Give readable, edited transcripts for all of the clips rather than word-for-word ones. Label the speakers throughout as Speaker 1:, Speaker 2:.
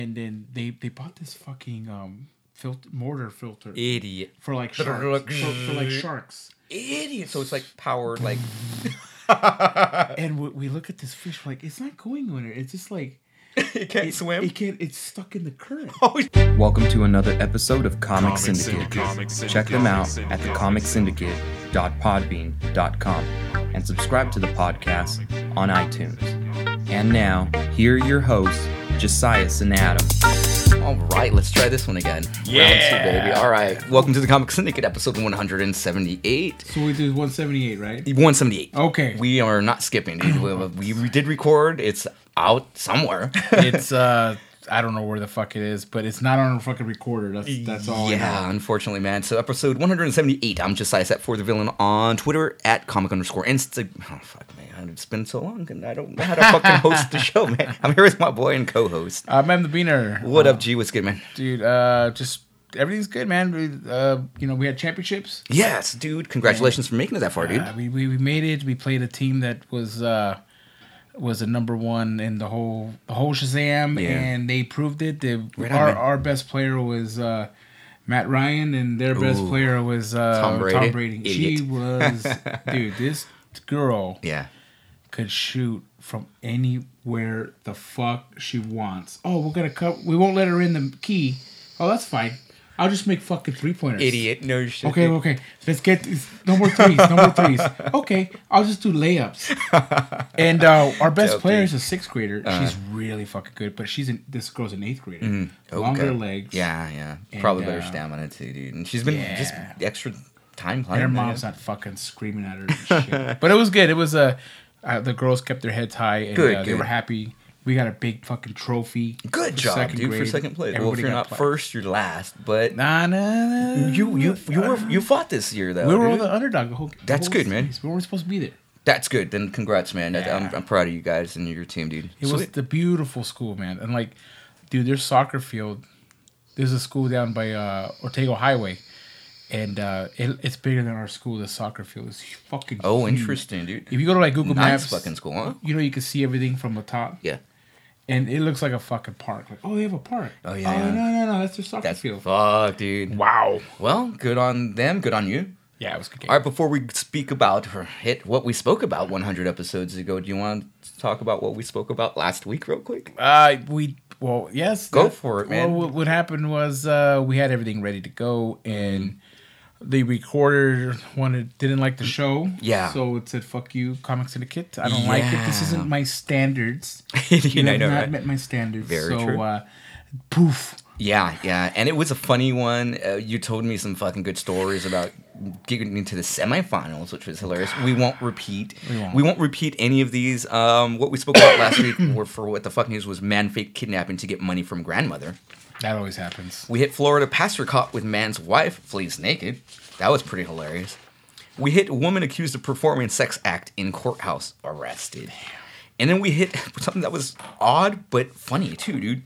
Speaker 1: And then they bought this fucking mortar filter
Speaker 2: Idiot.
Speaker 1: for like sharks. for like sharks.
Speaker 2: Idiot. So it's like powered, like.
Speaker 1: And we look at this fish, we're like, it's not going anywhere. It's just like
Speaker 2: It can't swim.
Speaker 1: It can't. It's stuck in the current.
Speaker 3: Welcome to another episode of Comic Syndicate. Check them out at thecomicsyndicate.podbean.com and subscribe to the podcast on iTunes. And now, here are your hosts, Josias and Adam.
Speaker 2: All right, let's try this one again.
Speaker 1: Yeah.
Speaker 2: Round 2, baby. All right. Welcome to the Comic Syndicate, episode 178.
Speaker 1: So we did 178, right?
Speaker 2: 178.
Speaker 1: Okay.
Speaker 2: We are not skipping, dude. We did record. It's out somewhere.
Speaker 1: It's I don't know where the fuck it is, but it's not on a fucking recorder. That's all.
Speaker 2: Yeah,
Speaker 1: I know.
Speaker 2: unfortunately, man. So episode 178. I'm Josiah Set for the Villain on Twitter at comic_Insta. Oh fuck, man. It's been so long, and I don't know how to fucking host the show, man. I'm here with my boy and co-host.
Speaker 1: I'm the Beaner.
Speaker 2: What up, G? What's good, man?
Speaker 1: Dude, just everything's good, man. We had championships.
Speaker 2: Yes, dude. Congratulations for making it that far, dude.
Speaker 1: We made it. We played a team that was a number one in the whole Shazam, and they proved it. Our best player was Matt Ryan, and their best player was Tom Brady.
Speaker 2: Idiot.
Speaker 1: She was, dude. This girl, could shoot from anywhere the fuck she wants. Oh, we're gonna we won't let her in the key. Oh, that's fine. I'll just make fucking 3-pointers.
Speaker 2: Idiot. No shit.
Speaker 1: Okay. Let's get no more threes. Okay, I'll just do layups. And our best player is a 6th grader. She's really fucking good, but this girl's an 8th grader. Longer legs.
Speaker 2: Yeah. Probably better stamina too, dude. And she's been just extra time playing.
Speaker 1: And her mom's not fucking screaming at her and shit. But it was good. It was the girls kept their heads high and
Speaker 2: good.
Speaker 1: They were happy. We got a big fucking trophy.
Speaker 2: Good job, dude, for second place. Well, if you're not first, you're last. But
Speaker 1: nah.
Speaker 2: You fought this year though.
Speaker 1: We were the underdog.
Speaker 2: That's good, man.
Speaker 1: We were supposed to be there.
Speaker 2: That's good. Then congrats, man. Yeah. I'm proud of you guys and your team, dude.
Speaker 1: It was the beautiful school, man. And like, dude, their soccer field. There's a school down by Ortega Highway. And it's bigger than our school. The soccer field is fucking huge.
Speaker 2: Interesting, dude.
Speaker 1: If you go to like Google Maps,
Speaker 2: fucking school, huh?
Speaker 1: You can see everything from the top.
Speaker 2: Yeah.
Speaker 1: And it looks like a fucking park. Like, they have a park.
Speaker 2: Oh, yeah.
Speaker 1: Oh, no. That's their soccer field.
Speaker 2: Fuck, dude.
Speaker 1: Wow.
Speaker 2: Well, good on them. Good on you.
Speaker 1: Yeah, it was a good game.
Speaker 2: All right, before we speak about or hit what we spoke about 100 episodes ago, do you want to talk about what we spoke about last week real quick?
Speaker 1: Yes.
Speaker 2: Go for it, man.
Speaker 1: Well, what happened was we had everything ready to go, and the recorder didn't like the show.
Speaker 2: Yeah.
Speaker 1: So it said, fuck you, Comic Syndicate. I don't like it. This isn't my standards.
Speaker 2: You
Speaker 1: have
Speaker 2: know,
Speaker 1: not
Speaker 2: right?
Speaker 1: met my standards.
Speaker 2: Very true.
Speaker 1: Poof.
Speaker 2: Yeah. And it was a funny one. You told me some fucking good stories about getting into the semifinals, which was hilarious. We won't repeat any of these. What we spoke about last week were for What the Fuck News was man fake kidnapping to get money from grandmother.
Speaker 1: That always happens.
Speaker 2: We hit Florida pastor caught with man's wife flees naked. That was pretty hilarious. We hit woman accused of performing sex act in courthouse arrested. Damn. And then we hit something that was odd but funny too, dude.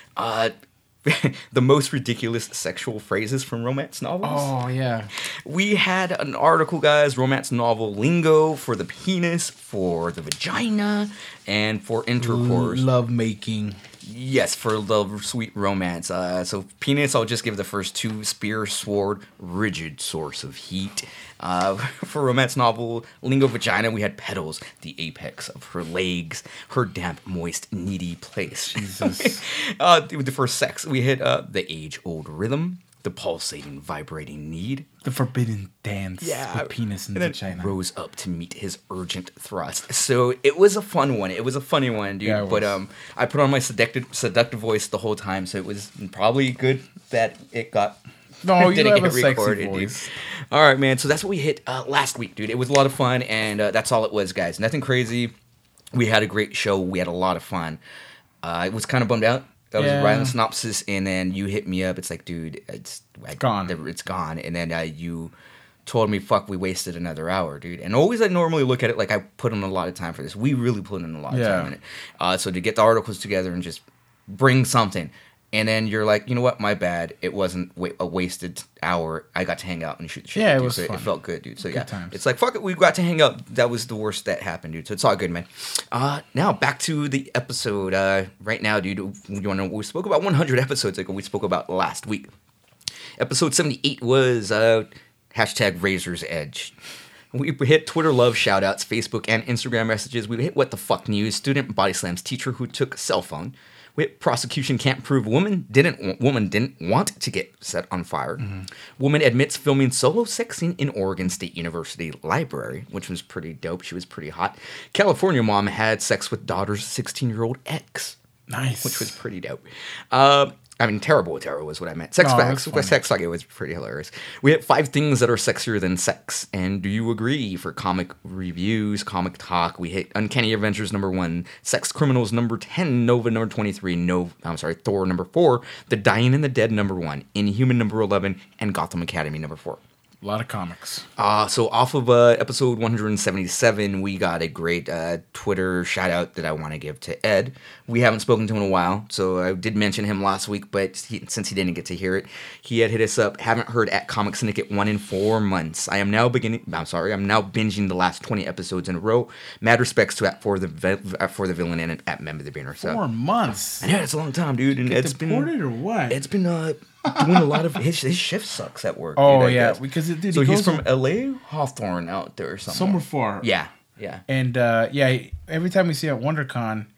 Speaker 2: The most ridiculous sexual phrases from romance novels.
Speaker 1: Oh, yeah.
Speaker 2: We had an article, guys, romance novel lingo for the penis, for the vagina, and for intercourse.
Speaker 1: Love making.
Speaker 2: Yes, for love, sweet romance. So penis, I'll just give the first 2: spear, sword, rigid source of heat. For romance novel lingo vagina, we had petals, the apex of her legs, her damp, moist, needy place.
Speaker 1: Jesus.
Speaker 2: With the first sex, we hit the age-old rhythm, the pulsating, vibrating need.
Speaker 1: The forbidden dance with penis and vagina.
Speaker 2: Rose up to meet his urgent thrust. So it was a fun one. It was a funny one, dude. Yeah, but I put on my seductive voice the whole time, so it was probably good that it got...
Speaker 1: No, you have a sexy voice.
Speaker 2: Dude. All right, man. So that's what we hit last week, dude. It was a lot of fun, and that's all it was, guys. Nothing crazy. We had a great show. We had a lot of fun. I was kind of bummed out. I was writing the synopsis, and then you hit me up. It's like, dude, it's
Speaker 1: gone.
Speaker 2: It's gone. And then you told me, fuck, we wasted another hour, dude. And always I normally look at it like I put in a lot of time for this. We really put in a lot of time in it. So to get the articles together and just bring something, And then you're like, you know what? My bad. It wasn't a wasted hour. I got to hang out and shoot the shit.
Speaker 1: Yeah,
Speaker 2: dude.
Speaker 1: it was
Speaker 2: so
Speaker 1: fun.
Speaker 2: It felt good, dude. So
Speaker 1: Good times.
Speaker 2: it's like, fuck it. We got to hang out. That was the worst that happened, dude. So it's all good, man. Now back to the episode. Right now, dude, you want to know what we spoke about 100 episodes ago. We spoke about last week. Episode 78 was hashtag Razor's Edge. We hit Twitter love shoutouts, Facebook and Instagram messages. We hit What the Fuck News, student body slams teacher who took cell phone. We hit prosecution can't prove woman didn't want to get set on fire. Mm-hmm. Woman admits filming solo sex scene in Oregon State University library, which was pretty dope. She was pretty hot. California mom had sex with daughter's 16-year-old ex.
Speaker 1: Nice.
Speaker 2: Which was pretty dope. Terrible was what I meant. Sex facts. Sex talk, it was pretty hilarious. We have 5 things that are sexier than sex. And do you agree? For comic reviews, comic talk, we hit Uncanny Avengers number 1, Sex Criminals number 10, Nova number 23, Thor number 4, The Dying and the Dead number 1, Inhuman number 11, and Gotham Academy number 4.
Speaker 1: A lot of comics.
Speaker 2: So off of episode 177, we got a great Twitter shout out that I want to give to Ed. We haven't spoken to him in a while, so I did mention him last week, but since he didn't get to hear it, he had hit us up. Haven't heard at Comic Syndicate 1 in 4 months. I'm now binging the last 20 episodes in a row. Mad respects to For the Villain and at Member the Beaner. So
Speaker 1: 4 months.
Speaker 2: Yeah, it's a long time, dude. And
Speaker 1: Ed's deported or what?
Speaker 2: It's been doing a lot of his shift sucks at work.
Speaker 1: Oh,
Speaker 2: dude,
Speaker 1: yeah, because dude,
Speaker 2: so he's from LA, Hawthorne out there or something.
Speaker 1: Somewhere far.
Speaker 2: Yeah.
Speaker 1: And every time we see at WonderCon,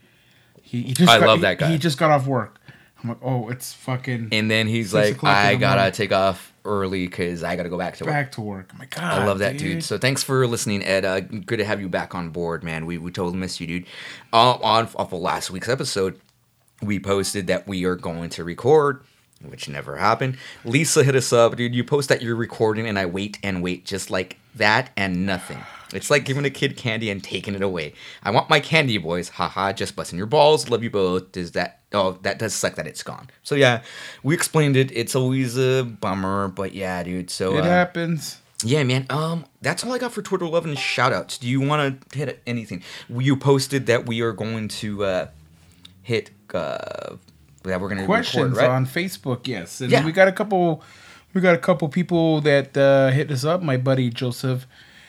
Speaker 1: that guy. He just got off work. I'm like, oh, it's fucking.
Speaker 2: And then he's like, I gotta take off early because I gotta go back to work.
Speaker 1: Back to work. Oh my God,
Speaker 2: I love that, dude. So thanks for listening, Ed. Good to have you back on board, man. We totally missed you, dude. Off of last week's episode, we posted that we are going to record, which never happened. Lisa hit us up, dude. You post that you're recording, and I wait just like that and nothing. It's like giving a kid candy and taking it away. I want my candy, boys. Haha, just busting your balls. Love you both. That does suck that it's gone. So yeah, we explained it. It's always a bummer, but yeah, dude. So
Speaker 1: it happens.
Speaker 2: Yeah, man. That's all I got for Twitter love and shoutouts. Do you want to hit anything? You posted that we are going to hit that we're going to
Speaker 1: questions
Speaker 2: record, right?
Speaker 1: on Facebook. Yes, and we got a couple people that hit us up. My buddy Joseph.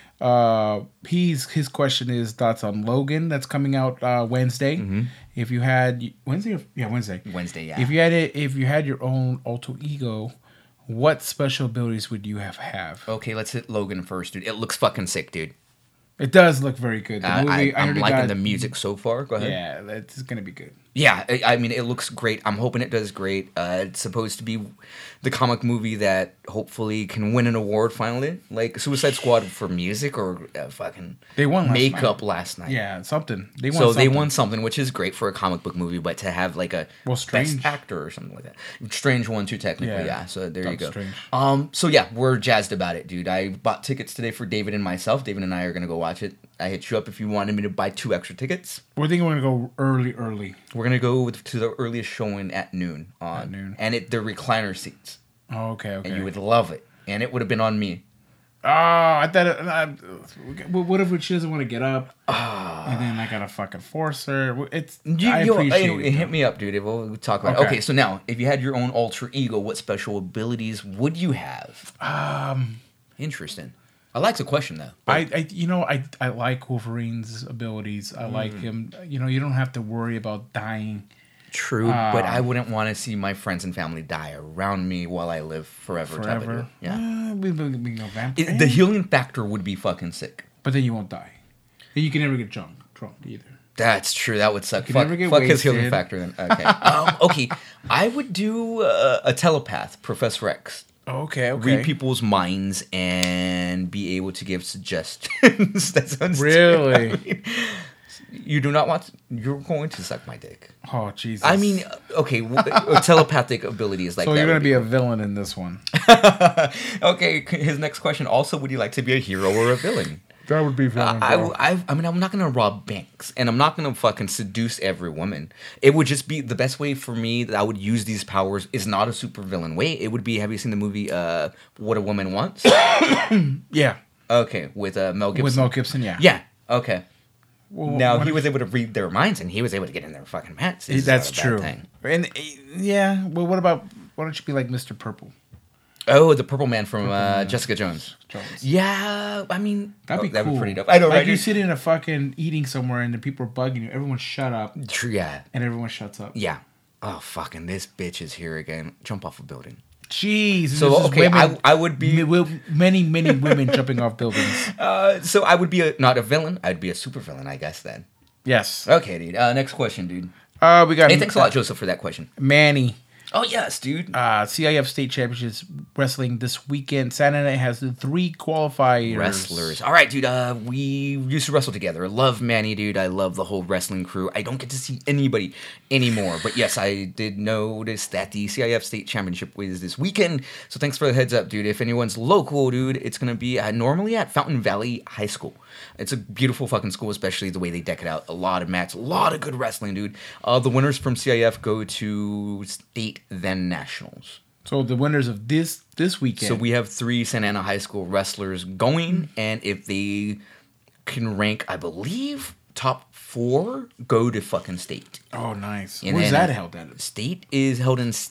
Speaker 1: His question is thoughts on Logan that's coming out Wednesday. Mm-hmm. If you had Wednesday.
Speaker 2: Yeah.
Speaker 1: If you had your own alter ego, what special abilities would you have?
Speaker 2: Okay, let's hit Logan first, dude. It looks fucking sick, dude.
Speaker 1: It does look very good. The movie,
Speaker 2: I'm liking the music so far. Go ahead.
Speaker 1: Yeah, that's gonna be good.
Speaker 2: Yeah, I mean, it looks great. I'm hoping it does great. It's supposed to be the comic movie that hopefully can win an award finally, like Suicide Squad for music or fucking
Speaker 1: they won
Speaker 2: makeup last night.
Speaker 1: Yeah, something.
Speaker 2: They won something, which is great for a comic book movie. But to have like a
Speaker 1: Strange
Speaker 2: best actor or something like that, Strange won too technically. Yeah. So there you go.
Speaker 1: Strange.
Speaker 2: So yeah, we're jazzed about it, dude. I bought tickets today for David and myself. David and I are gonna go watch it. I hit you up if you wanted me to buy 2 extra tickets.
Speaker 1: We're thinking we're gonna go early.
Speaker 2: We're gonna go to the earliest showing at noon. And the recliner seats.
Speaker 1: Oh, okay.
Speaker 2: And you would love it. And it would have been on me.
Speaker 1: Oh, I thought. What if she doesn't want to get up? And then I gotta fucking force her. I appreciate it.
Speaker 2: Hit me up, dude. We'll talk about it. Okay, so now, if you had your own alter ego, what special abilities would you have? Interesting. I like the question though.
Speaker 1: I like Wolverine's abilities. I like him. You don't have to worry about dying.
Speaker 2: True, but I wouldn't want to see my friends and family die around me while I live forever. Yeah. The healing factor would be fucking sick.
Speaker 1: But then you won't die. And you can never get drunk either.
Speaker 2: That's true. That would suck. Fuck his healing factor then. Okay. Okay. I would do a telepath, Professor X.
Speaker 1: Okay.
Speaker 2: Read people's minds and be able to give suggestions. That sounds
Speaker 1: really.
Speaker 2: I mean, you do not want. You're going to suck my dick.
Speaker 1: Oh Jesus!
Speaker 2: I mean, okay, telepathic ability is like.
Speaker 1: So you're going to be a villain in this one.
Speaker 2: Okay. His next question. Also, would you like to be a hero or a villain?
Speaker 1: That would be villain.
Speaker 2: I mean, I'm not going to rob banks, and I'm not going to fucking seduce every woman. It would just be the best way for me that I would use these powers is not a super villain way. It would be. Have you seen the movie What a Woman Wants?
Speaker 1: Yeah.
Speaker 2: Okay, with Mel Gibson.
Speaker 1: With Mel Gibson, yeah.
Speaker 2: Yeah. Okay. Now, he was able to read their minds, and he was able to get in their fucking mats.
Speaker 1: That's true. And yeah, well, what about, why don't you be like Mr. Purple?
Speaker 2: Oh, the Purple Man from Jessica Jones. Yeah, I mean, that'd be cool. Pretty dope. I know,
Speaker 1: like
Speaker 2: right?
Speaker 1: You sit in a fucking eating somewhere, and the people are bugging you. Everyone shut up.
Speaker 2: True, yeah.
Speaker 1: And everyone shuts up.
Speaker 2: Yeah. Oh, fucking, this bitch is here again. Jump off a building.
Speaker 1: Jeez.
Speaker 2: So, okay, women, I would be...
Speaker 1: Many women jumping off buildings.
Speaker 2: So I would be not a villain. I'd be a super villain, I guess, then.
Speaker 1: Yes.
Speaker 2: Okay, dude. Next question, dude.
Speaker 1: We got...
Speaker 2: Hey, thanks a lot, Joseph, for that question.
Speaker 1: Manny.
Speaker 2: Oh, yes, dude.
Speaker 1: CIF State Championships Wrestling this weekend. Santa Ana has 3 qualifiers.
Speaker 2: Wrestlers. All right, dude. We used to wrestle together. I love Manny, dude. I love the whole wrestling crew. I don't get to see anybody anymore. But yes, I did notice that the CIF State Championship was this weekend. So thanks for the heads up, dude. If anyone's local, dude, it's going to be normally at Fountain Valley High School. It's a beautiful fucking school, especially the way they deck it out. A lot of mats, a lot of good wrestling, dude. The winners from CIF go to state, then nationals.
Speaker 1: So the winners of this weekend.
Speaker 2: So we have 3 Santa Ana High School wrestlers going, and if they can rank, I believe, top 4, go to fucking state.
Speaker 1: Oh, nice.
Speaker 2: And
Speaker 1: where's that held at?
Speaker 2: State is held in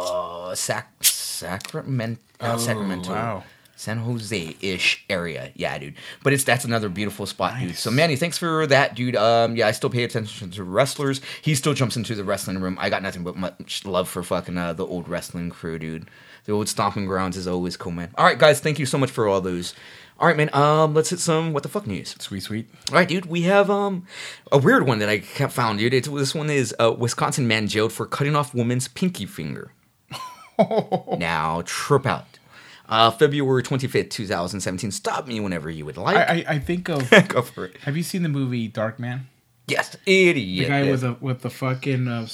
Speaker 2: Sacramento.
Speaker 1: Wow.
Speaker 2: San Jose-ish area. Yeah, dude. But that's another beautiful spot, dude. So, Manny, thanks for that, dude. Yeah, I still pay attention to wrestlers. He still jumps into the wrestling room. I got nothing but much love for fucking the old wrestling crew, dude. The old stomping grounds is always cool, man. All right, guys, thank you so much for all those. All right, man, let's hit some what the fuck news.
Speaker 1: Sweet.
Speaker 2: All right, dude, we have a weird one that I found, dude. This one is Wisconsin man jailed for cutting off woman's pinky finger. Now, trip out. February 25th, 2017. Stop me whenever you would like.
Speaker 1: I think of...
Speaker 2: Go for it.
Speaker 1: Have you seen the movie Darkman?
Speaker 2: Yes, idiot.
Speaker 1: The guy with the fucking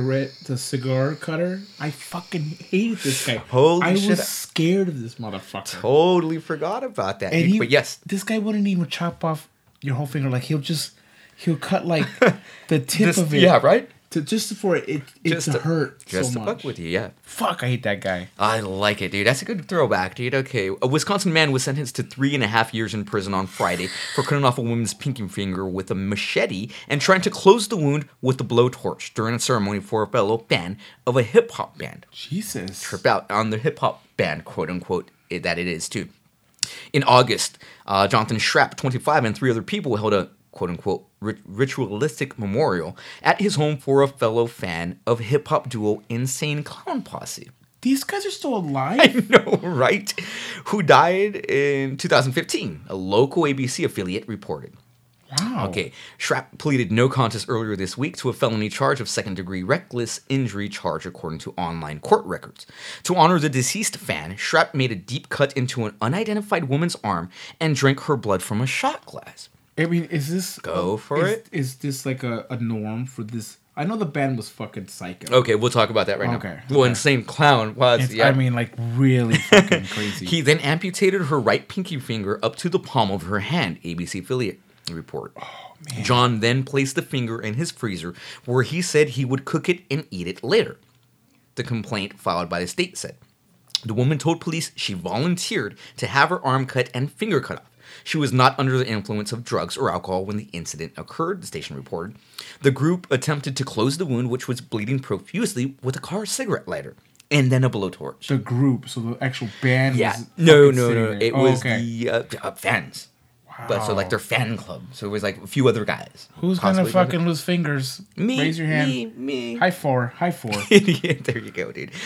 Speaker 1: cigar cutter. I fucking hated this guy.
Speaker 2: Holy shit.
Speaker 1: I was scared of this motherfucker.
Speaker 2: Totally forgot about that. But yes.
Speaker 1: This guy wouldn't even chop off your whole finger. Like, he'll cut like the tip of it.
Speaker 2: Yeah, right?
Speaker 1: Just for it to hurt so much.
Speaker 2: Just to fuck with you, yeah.
Speaker 1: Fuck, I hate that guy.
Speaker 2: I like it, dude. That's a good throwback, dude. Okay. A Wisconsin man was sentenced to 3.5 years in prison on Friday for cutting off a woman's pinky finger with a machete and trying to close the wound with a blowtorch during a ceremony for a fellow fan of a hip-hop band.
Speaker 1: Jesus.
Speaker 2: Trip out on the hip-hop band, quote-unquote, that it is, too. In August, Jonathan Schrapp, 25, and 3 other people held a quote-unquote ritualistic memorial at his home for a fellow fan of hip-hop duo Insane Clown Posse.
Speaker 1: These guys are still alive?
Speaker 2: I know, right? Who died in 2015, a local ABC affiliate reported.
Speaker 1: Wow.
Speaker 2: Okay, Schrapp pleaded no contest earlier this week to a felony charge of second-degree reckless injury charge, according to online court records. To honor the deceased fan, Schrapp made a deep cut into an unidentified woman's arm and drank her blood from a shot glass.
Speaker 1: I mean, is this...
Speaker 2: Go for it.
Speaker 1: Is this like a norm for this? I know the band was fucking psycho.
Speaker 2: Okay, we'll talk about that right now.
Speaker 1: Okay.
Speaker 2: Well, Insane Clown was...
Speaker 1: I mean, like, really fucking crazy.
Speaker 2: He then amputated her right pinky finger up to the palm of her hand, ABC affiliate report.
Speaker 1: Oh, man.
Speaker 2: John then placed the finger in his freezer, where he said he would cook it and eat it later. The complaint filed by the state said. The woman told police she volunteered to have her arm cut and finger cut off. She was not under the influence of drugs or alcohol when the incident occurred, the station reported. The group attempted to close the wound, which was bleeding profusely, with a car cigarette lighter and then a blowtorch.
Speaker 1: The group, so the actual band was...
Speaker 2: No. It was the fans.
Speaker 1: Wow.
Speaker 2: But so, like, their fan club. So it was, like, a few other guys.
Speaker 1: Who's gonna fucking lose fingers?
Speaker 2: Me.
Speaker 1: Raise your hand.
Speaker 2: Me.
Speaker 1: High four.
Speaker 2: Idiot. There you go, dude.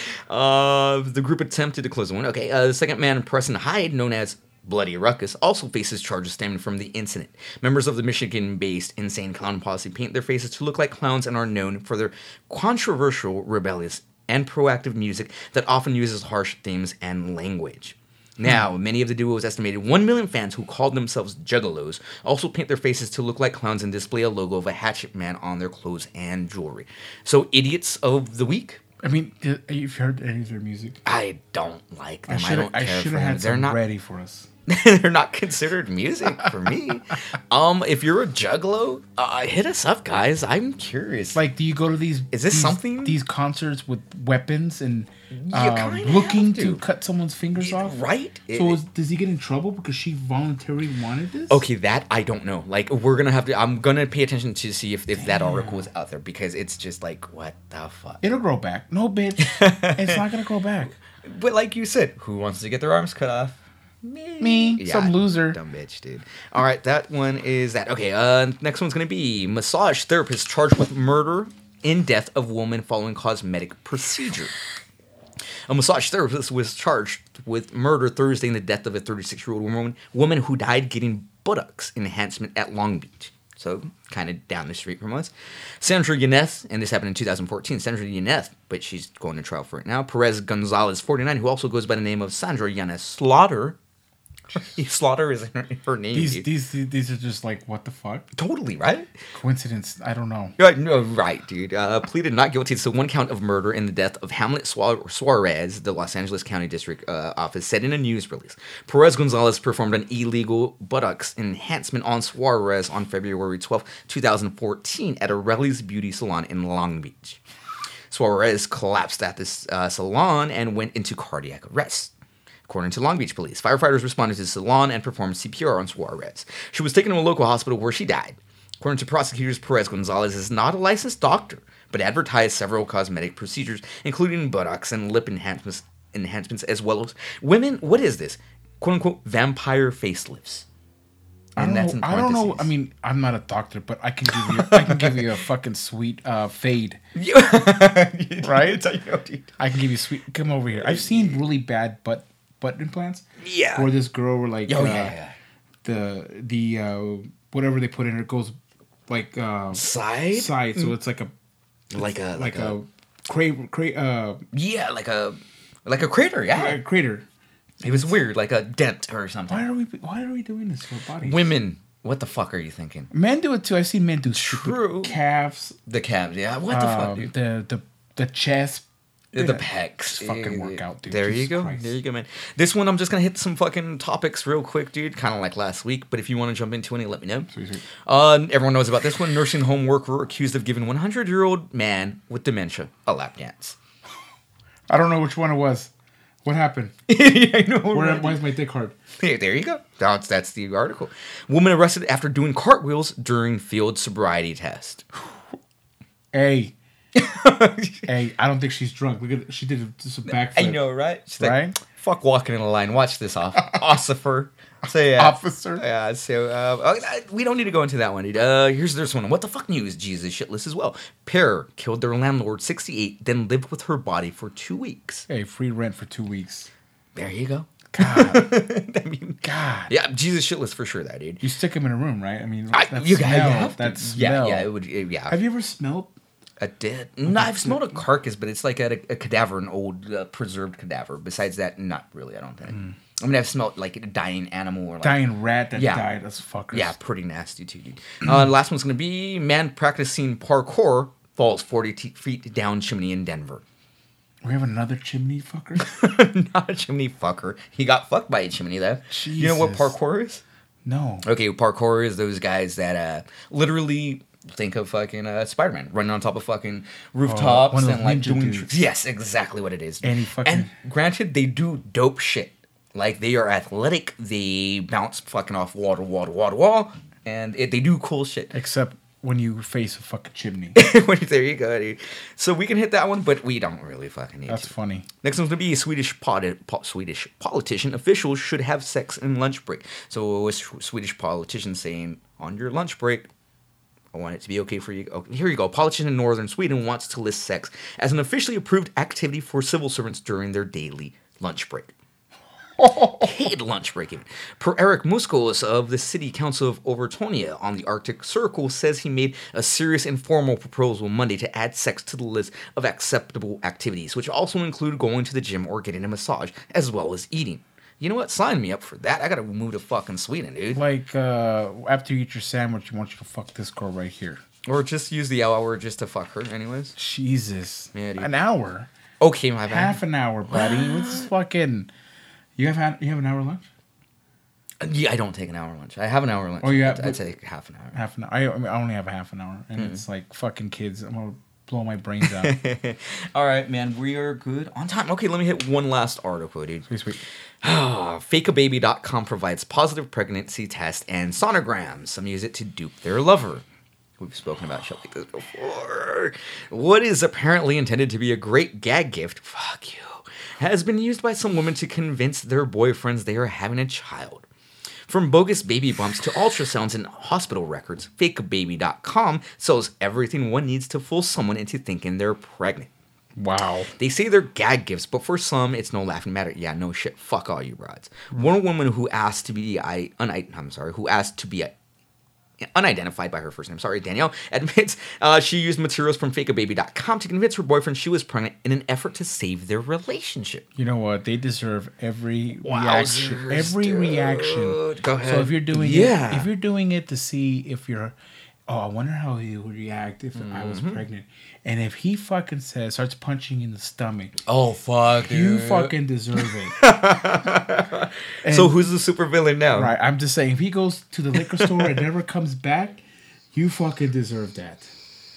Speaker 2: The group attempted to close the wound. Okay, the second man, Preston Hyde, known as Bloody Ruckus, also faces charges stemming from the incident. Members of the Michigan-based Insane Clown Posse paint their faces to look like clowns and are known for their controversial, rebellious, and proactive music that often uses harsh themes and language. Now, many of the duo's estimated 1 million fans who called themselves Juggalos also paint their faces to look like clowns and display a logo of a hatchet man on their clothes and jewelry. So, idiots of the week?
Speaker 1: I mean, have you heard any of their music?
Speaker 2: I don't like them. I don't care
Speaker 1: I should
Speaker 2: for
Speaker 1: have
Speaker 2: them.
Speaker 1: had some ready for us.
Speaker 2: They're not considered music for me. If you're a juggalo, hit us up, guys. I'm curious.
Speaker 1: Like, do you go to these?
Speaker 2: Is this something?
Speaker 1: These concerts with weapons and
Speaker 2: kinda
Speaker 1: looking
Speaker 2: have
Speaker 1: to cut someone's fingers off?
Speaker 2: Right?
Speaker 1: So does he get in trouble because she voluntarily wanted this?
Speaker 2: Okay, that I don't know. Like, we're gonna have to. I'm gonna pay attention to see if that article is out there, because it's just like, what the fuck?
Speaker 1: It'll grow back. No, bitch. It's not gonna grow back.
Speaker 2: But like you said, who wants to get their arms cut off?
Speaker 1: Me, some loser.
Speaker 2: Dumb bitch, dude. All right, that one is that. Okay, next one's going to be massage therapist charged with murder in death of woman following cosmetic procedure. A massage therapist was charged with murder Thursday in the death of a 36-year-old woman who died getting buttocks enhancement at Long Beach. So, kind of down the street from us. Sandra Yanez, and this happened in 2014. Sandra Yanez, but she's going to trial for it now. Perez Gonzalez, 49, who also goes by the name of Sandra Yanez Slaughter. Slaughter is her name.
Speaker 1: These are just like, what the fuck?
Speaker 2: Totally, right?
Speaker 1: Coincidence? I don't know.
Speaker 2: No, right, dude. Pleaded not guilty to one count of murder in the death of Hamlet Suarez, the Los Angeles County District Office said in a news release. Perez Gonzalez performed an illegal buttocks enhancement on Suarez on February 12, 2014 at a Relly's Beauty Salon in Long Beach. Suarez collapsed at this salon and went into cardiac arrest. According to Long Beach police, firefighters responded to the salon and performed CPR on Suarez. She was taken to a local hospital where she died. According to prosecutors, Perez Gonzalez is not a licensed doctor, but advertised several cosmetic procedures, including buttocks and lip enhancements, as well as women. What is this? "Quote unquote" vampire facelifts.
Speaker 1: I don't know. I mean, I'm not a doctor, but I can give you a fucking sweet fade. Right? I can give you sweet. Come over here. I've seen really bad butt implants.
Speaker 2: Yeah.
Speaker 1: Where this girl were like,
Speaker 2: yeah.
Speaker 1: whatever they put in it goes like
Speaker 2: side.
Speaker 1: So it's like a crater.
Speaker 2: Yeah, like a crater. Yeah,
Speaker 1: a crater.
Speaker 2: It was weird, like a dent or something.
Speaker 1: Why are we doing this for bodies?
Speaker 2: Women, what the fuck are you thinking?
Speaker 1: Men do it too. I've seen men do
Speaker 2: true
Speaker 1: calves.
Speaker 2: The calves, yeah. What the fuck, dude?
Speaker 1: The chest.
Speaker 2: The pecs.
Speaker 1: Fucking workout, dude.
Speaker 2: There you go. Christ. There you go, man. This one, I'm just going to hit some fucking topics real quick, dude. Kind of like last week. But if you want to jump into any, let me know.
Speaker 1: Sweet.
Speaker 2: Everyone knows about this one. Nursing home worker accused of giving 100-year-old man with dementia a lap dance.
Speaker 1: I don't know which one it was. What happened?
Speaker 2: I know.
Speaker 1: Why is my dick hard?
Speaker 2: Hey, there you go. That's the article. Woman arrested after doing cartwheels during field sobriety test.
Speaker 1: Hey, I don't think she's drunk. She did just a backflip.
Speaker 2: I know, right? She's
Speaker 1: right?
Speaker 2: Like, fuck walking in a line. Watch this officer. So yeah,
Speaker 1: officer.
Speaker 2: Yeah. So we don't need to go into that one, dude. Here's this one. What the fuck news? Jesus, shitless as well. Pair killed their landlord, 68, then lived with her body for 2 weeks.
Speaker 1: Hey, free rent for 2 weeks.
Speaker 2: There you go.
Speaker 1: God.
Speaker 2: I mean,
Speaker 1: God.
Speaker 2: Yeah, Jesus shitless for sure, that dude.
Speaker 1: You stick him in a room, right? I mean,
Speaker 2: you have
Speaker 1: that smell.
Speaker 2: Yeah, it would. Yeah.
Speaker 1: Have you ever smelled?
Speaker 2: I did. No, I've smelled a carcass, but it's like a cadaver, an old preserved cadaver. Besides that, not really, I don't think. I mean, I've smelled like a dying animal or like
Speaker 1: dying rat that died. That's fuckers.
Speaker 2: Yeah, pretty nasty too, dude. The last one's going to be man practicing parkour falls 40 feet down chimney in Denver.
Speaker 1: We have another chimney fucker?
Speaker 2: Not a chimney fucker. He got fucked by a chimney, though.
Speaker 1: Jesus.
Speaker 2: You know what parkour is?
Speaker 1: No.
Speaker 2: Okay, parkour is those guys that literally... Think of fucking Spider-Man running on top of fucking rooftops and like doing tricks. Yes, exactly what it is. And granted, they do dope shit. Like they are athletic. They bounce fucking off wall, and they do cool shit.
Speaker 1: Except when you face a fucking chimney.
Speaker 2: There you go, dude. So we can hit that one, but we don't really fucking need to.
Speaker 1: That's funny.
Speaker 2: Next one's gonna be Swedish politician. Officials should have sex in lunch break. So a Swedish politician saying on your lunch break. I want it to be okay for you. Oh, here you go. A politician in northern Sweden wants to list sex as an officially approved activity for civil servants during their daily lunch break. Paid lunch break, even. Per Eric Muskos of the City Council of Overtonia on the Arctic Circle says he made a serious informal proposal Monday to add sex to the list of acceptable activities, which also include going to the gym or getting a massage, as well as eating. You know what? Sign me up for that. I gotta move to fucking Sweden, dude.
Speaker 1: Like, after you eat your sandwich, you want you to fuck this girl right here.
Speaker 2: Or just use the hour just to fuck her, anyways.
Speaker 1: Jesus.
Speaker 2: Yeah, dude.
Speaker 1: An hour?
Speaker 2: Okay, my bad.
Speaker 1: Half an hour, buddy. What's fucking... You have an hour lunch?
Speaker 2: Yeah, I don't take an hour lunch. I have an hour lunch.
Speaker 1: Oh, yeah.
Speaker 2: I take half an hour.
Speaker 1: Half an hour. I mean, I only have a half an hour, and it's like fucking kids. I'm gonna blow my brains out.
Speaker 2: All right, man. We are good on time. Okay, let me hit one last article, dude.
Speaker 1: Sweet.
Speaker 2: Fakeababy.com provides positive pregnancy tests and sonograms. Some use it to dupe their lover. We've spoken about shit like this before. What is apparently intended to be a great gag gift, fuck you, has been used by some women to convince their boyfriends they are having a child. From bogus baby bumps to ultrasounds and hospital records, Fakeababy.com sells everything one needs to fool someone into thinking they're pregnant.
Speaker 1: Wow.
Speaker 2: They say they're gag gifts, but for some, it's no laughing matter. Yeah, no shit. Fuck all you broads. One woman who asked to be unidentified by her first name, Danielle, admits she used materials from Fakeababy.com to convince her boyfriend she was pregnant in an effort to save their relationship.
Speaker 1: You know what? They deserve every reaction. Every reaction.
Speaker 2: Go ahead.
Speaker 1: So if you're doing it to see if you're, I wonder how he would react if I was pregnant. And if he fucking starts punching you in the stomach.
Speaker 2: Oh, fuck.
Speaker 1: You fucking deserve it.
Speaker 2: So who's the supervillain now?
Speaker 1: Right. I'm just saying, if he goes to the liquor store and never comes back, you fucking deserve that.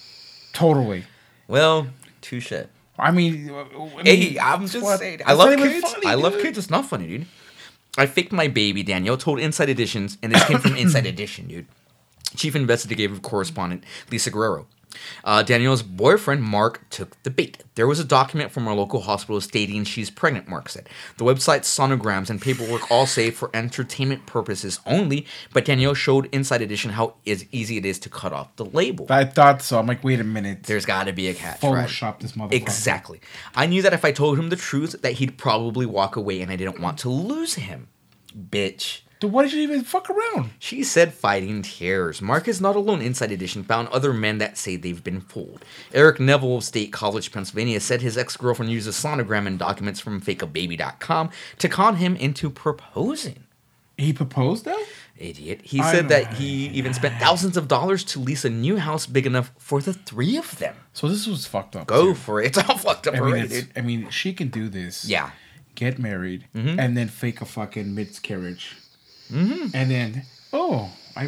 Speaker 1: Totally.
Speaker 2: Well, touche.
Speaker 1: I mean,
Speaker 2: hey, I'm just saying. I love kids. I love kids. It's not funny, dude. I faked my baby, Danielle told Inside Editions, and this came from Inside Edition, dude. Chief investigative correspondent Lisa Guerrero. Danielle's boyfriend, Mark, took the bait. There was a document from our local hospital stating she's pregnant, Mark said. The website's sonograms and paperwork all say for entertainment purposes only, but Danielle showed Inside Edition how easy it is to cut off the label.
Speaker 1: I thought so. I'm like, wait a minute.
Speaker 2: There's got to be a catch,
Speaker 1: Photoshop this motherfucker.
Speaker 2: Exactly. I knew that if I told him the truth, that he'd probably walk away, and I didn't want to lose him. Bitch.
Speaker 1: Then why did you even fuck around?
Speaker 2: She said fighting tears. Mark is not alone. Inside Edition found other men that say they've been fooled. Eric Neville of State College, Pennsylvania, said his ex-girlfriend used a sonogram and documents from Fakeababy.com to con him into proposing.
Speaker 1: He proposed though?
Speaker 2: Idiot. He said that he even spent thousands of dollars to lease a new house big enough for the three of them.
Speaker 1: So this was fucked up.
Speaker 2: Go for it. It's all fucked up already, dude.
Speaker 1: I mean, she can do this.
Speaker 2: Yeah.
Speaker 1: Get married and then fake a fucking miscarriage. And then, I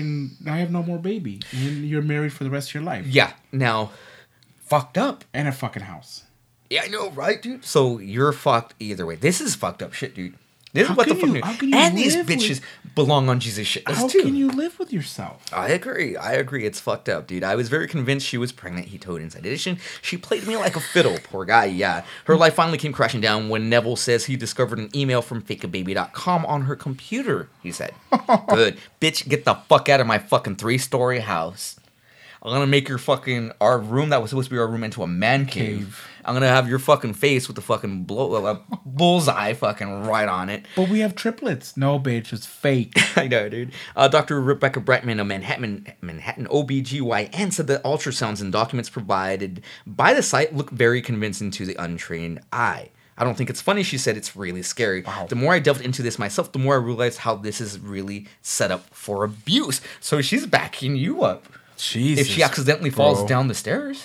Speaker 1: have no more baby. And you're married for the rest of your life.
Speaker 2: Yeah. Now, fucked up.
Speaker 1: And a fucking house.
Speaker 2: Yeah, I know, right, dude? So you're fucked either way. This is fucked up shit, dude. This is
Speaker 1: how
Speaker 2: what the
Speaker 1: can
Speaker 2: fuck.
Speaker 1: you
Speaker 2: And these bitches belong on Jesus shit.
Speaker 1: How can you live with yourself?
Speaker 2: I agree. It's fucked up, dude. I was very convinced she was pregnant, he told Inside Edition. She played me like a fiddle, poor guy, yeah. Her life finally came crashing down when Neville says he discovered an email from Fakeababy.com on her computer, he said. Good. Bitch, get the fuck out of my fucking 3-story house. I'm gonna make our room that was supposed to be our room into a man cave. I'm gonna have your fucking face with the fucking bullseye fucking right on it.
Speaker 1: But we have triplets. No, bitch, it's fake.
Speaker 2: I know, dude. Dr. Rebecca Bretman of Manhattan OBGYN said that ultrasounds and documents provided by the site look very convincing to the untrained eye. I don't think it's funny, she said. It's really scary. Wow. The more I delved into this myself, the more I realized how this is really set up for abuse. So she's backing you up.
Speaker 1: Jesus,
Speaker 2: if she accidentally falls down the stairs.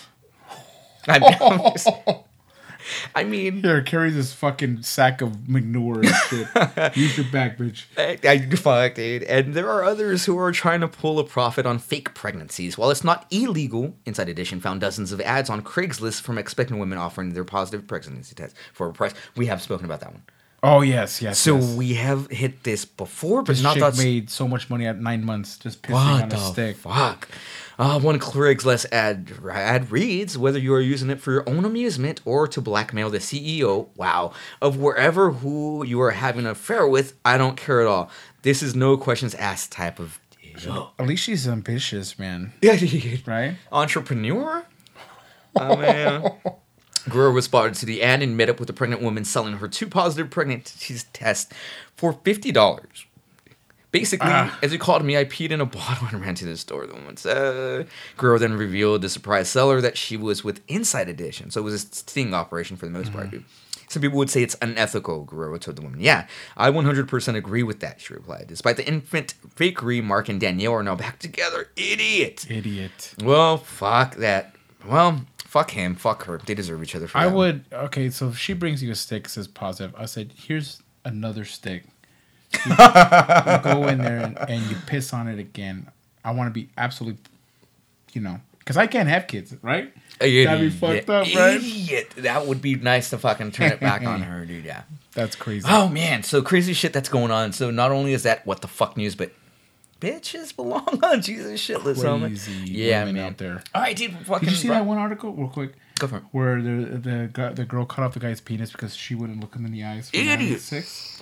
Speaker 2: I mean,
Speaker 1: here, carry this fucking sack of manure and shit. Use your back, bitch.
Speaker 2: Fuck, dude. And there are others who are trying to pull a profit on fake pregnancies. While it's not illegal, Inside Edition found dozens of ads on Craigslist from expectant women offering their positive pregnancy tests for a price. We have spoken about that one.
Speaker 1: Oh, yes.
Speaker 2: So we have hit this before, but
Speaker 1: this
Speaker 2: not that.
Speaker 1: Made so much money at 9 months just pissing on a stick.
Speaker 2: Fuck. One Craigslist ad reads, whether you are using it for your own amusement or to blackmail the CEO, of wherever who you are having an affair with, I don't care at all. This is no questions asked type of deal.
Speaker 1: At least she's ambitious, man.
Speaker 2: Yeah,
Speaker 1: right?
Speaker 2: Entrepreneur? Oh, man. Guerrero responded to the ad and met up with a pregnant woman selling her 2 positive pregnancy tests for $50. Basically, as he called me, I peed in a bottle and ran to the store. The woman said. Guerrero then revealed to the surprise seller that she was with Inside Edition. So it was a sting operation for the most part, dude. Some people would say it's unethical, Guerrero told the woman. Yeah, I 100% agree with that, she replied. Despite the infant fakery, Mark and Danielle are now back together. Idiot. Well, fuck that. Well, fuck him, fuck her. They deserve each other for that.
Speaker 1: Okay, so if she brings you a stick that says positive, I said, here's another stick you go in there and you piss on it again, I want to be absolutely, because I can't have kids, right? That'd be fucked up, right?
Speaker 2: Idiot. That would be nice to fucking turn it back on her, dude. Yeah.
Speaker 1: That's crazy.
Speaker 2: Oh, man. So crazy shit that's going on. So not only is that what the fuck news, but bitches belong on Jesus shitless.
Speaker 1: Crazy women out there.
Speaker 2: All right, dude.
Speaker 1: Did you see that one article real quick?
Speaker 2: Go for it.
Speaker 1: Where the girl cut off the guy's penis because she wouldn't look him in the eyes.
Speaker 2: Idiot.
Speaker 1: 6.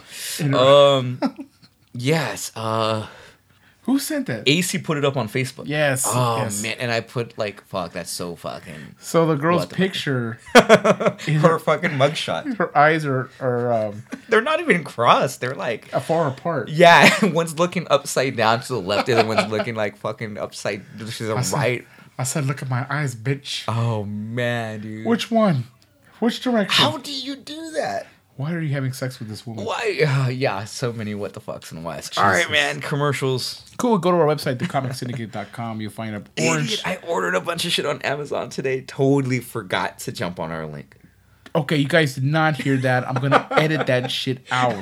Speaker 2: Yes.
Speaker 1: Who sent that?
Speaker 2: AC put it up on Facebook.
Speaker 1: Yes.
Speaker 2: Oh,
Speaker 1: yes.
Speaker 2: man. And I put, fuck, that's so fucking...
Speaker 1: So the girl's picture...
Speaker 2: her fucking mugshot.
Speaker 1: Her eyes are
Speaker 2: they're not even crossed. They're
Speaker 1: far apart.
Speaker 2: Yeah. One's looking upside down to the left. The other one's looking fucking upside to the right.
Speaker 1: I said, look at my eyes, bitch.
Speaker 2: Oh, man, dude.
Speaker 1: Which one? Which direction?
Speaker 2: How do you do that?
Speaker 1: Why are you having sex with this woman?
Speaker 2: Why? Yeah, so many what the fucks in the West. Jesus. All right, man. Commercials.
Speaker 1: Cool. Go to our website, thecomicsyndicate.com. You'll find an orange.
Speaker 2: Idiot, I ordered a bunch of shit on Amazon today. Totally forgot to jump on our link.
Speaker 1: Okay, you guys did not hear that. I'm going to edit that shit out.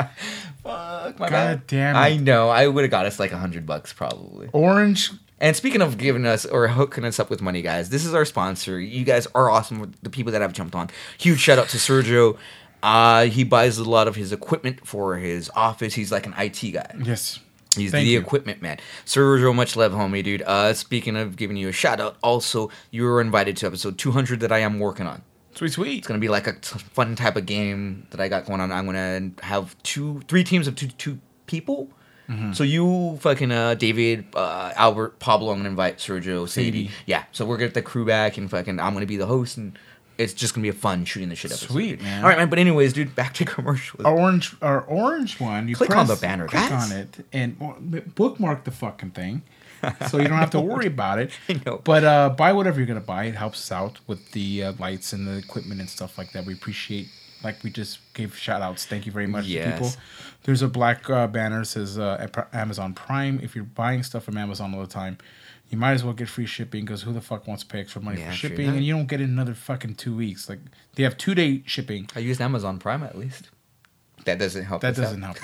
Speaker 2: Fuck, my
Speaker 1: God damn it.
Speaker 2: I know. I would have got us $100 probably.
Speaker 1: Orange.
Speaker 2: And speaking of giving us or hooking us up with money, guys, this is our sponsor. You guys are awesome. The people that have jumped on. Huge shout out to Sergio. He buys a lot of his equipment for his office. He's like an IT guy.
Speaker 1: Yes.
Speaker 2: He's the equipment man. Sergio, much love, homie, dude. Speaking of giving you a shout out, also, you were invited to episode 200 that I am working on.
Speaker 1: Sweet.
Speaker 2: It's going to be like a fun type of game that I got going on. I'm going to have 3 teams of two people. Mm-hmm. So you fucking David, Albert, Pablo, I'm going to invite Sergio, Sadie. Yeah, so we're going to get the crew back and fucking I'm going to be the host and it's just going to be a fun shooting the shit episode.
Speaker 1: Sweet, man.
Speaker 2: All right, man. But anyways, dude, back to commercials.
Speaker 1: Our orange one, you
Speaker 2: click on the banner.
Speaker 1: Click on it and bookmark the fucking thing. So you don't have to worry about it.
Speaker 2: I know.
Speaker 1: But buy whatever you're going to buy. It helps us out with the lights and the equipment and stuff like that. We appreciate, like we just gave shout outs. Thank you very much to people. There's a black banner that says Amazon Prime. If you're buying stuff from Amazon all the time, you might as well get free shipping because who the fuck wants to pay extra money for shipping? And you don't get it another fucking 2 weeks. Like, they have 2-day shipping.
Speaker 2: I used Amazon Prime at least. That doesn't help.
Speaker 1: That doesn't help.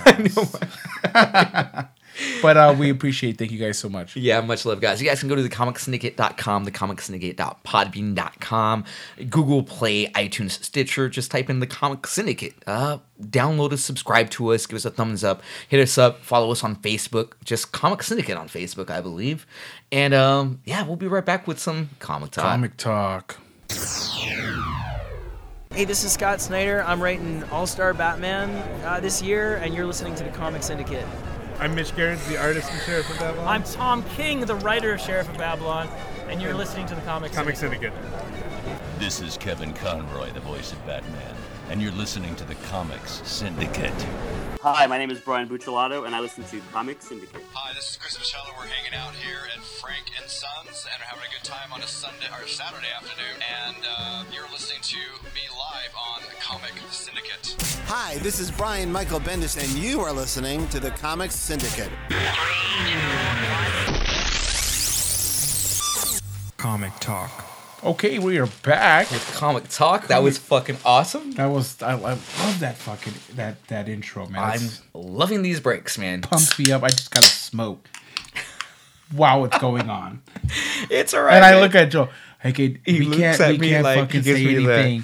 Speaker 1: But we appreciate. Thank you guys so much.
Speaker 2: Yeah, much love, guys. You guys can go to thecomicsyndicate.com, thecomicsyndicate.podbean.com, Google Play, iTunes, Stitcher. Just type in The Comic Syndicate. Download us, subscribe to us, give us a thumbs up, hit us up, follow us on Facebook. Just Comic Syndicate on Facebook, I believe. And we'll be right back with some Comic Talk.
Speaker 1: Comic Talk.
Speaker 4: Hey, this is Scott Snyder. I'm writing All-Star Batman this year, and you're listening to The Comic Syndicate.
Speaker 5: I'm Mitch Gerrans, the artist and Sheriff of Babylon.
Speaker 6: I'm Tom King, the writer of Sheriff of Babylon, and you're listening to the Comic
Speaker 5: Syndicate.
Speaker 7: This is Kevin Conroy, the voice of Batman, and you're listening to the Comics Syndicate.
Speaker 8: Hi, my name is Brian Buccellato, and I listen to Comic Syndicate.
Speaker 9: Hi, this is Chris Michello. We're hanging out here at Frank and Sons, and we're having a good time on a Sunday or Saturday afternoon. And you're listening to me live on Comic Syndicate.
Speaker 10: Hi, this is Brian Michael Bendis, and you are listening to the Comic Syndicate.
Speaker 1: Comic Talk. Okay, we are back
Speaker 2: with Comic Talk. That was fucking awesome.
Speaker 1: I love that fucking that intro, man.
Speaker 2: I'm loving these breaks, man.
Speaker 1: Pumps me up. I just gotta smoke while it's going on.
Speaker 2: It's alright.
Speaker 1: And I look at Joe. Hey, kid, we can't
Speaker 2: like
Speaker 1: fucking say anything.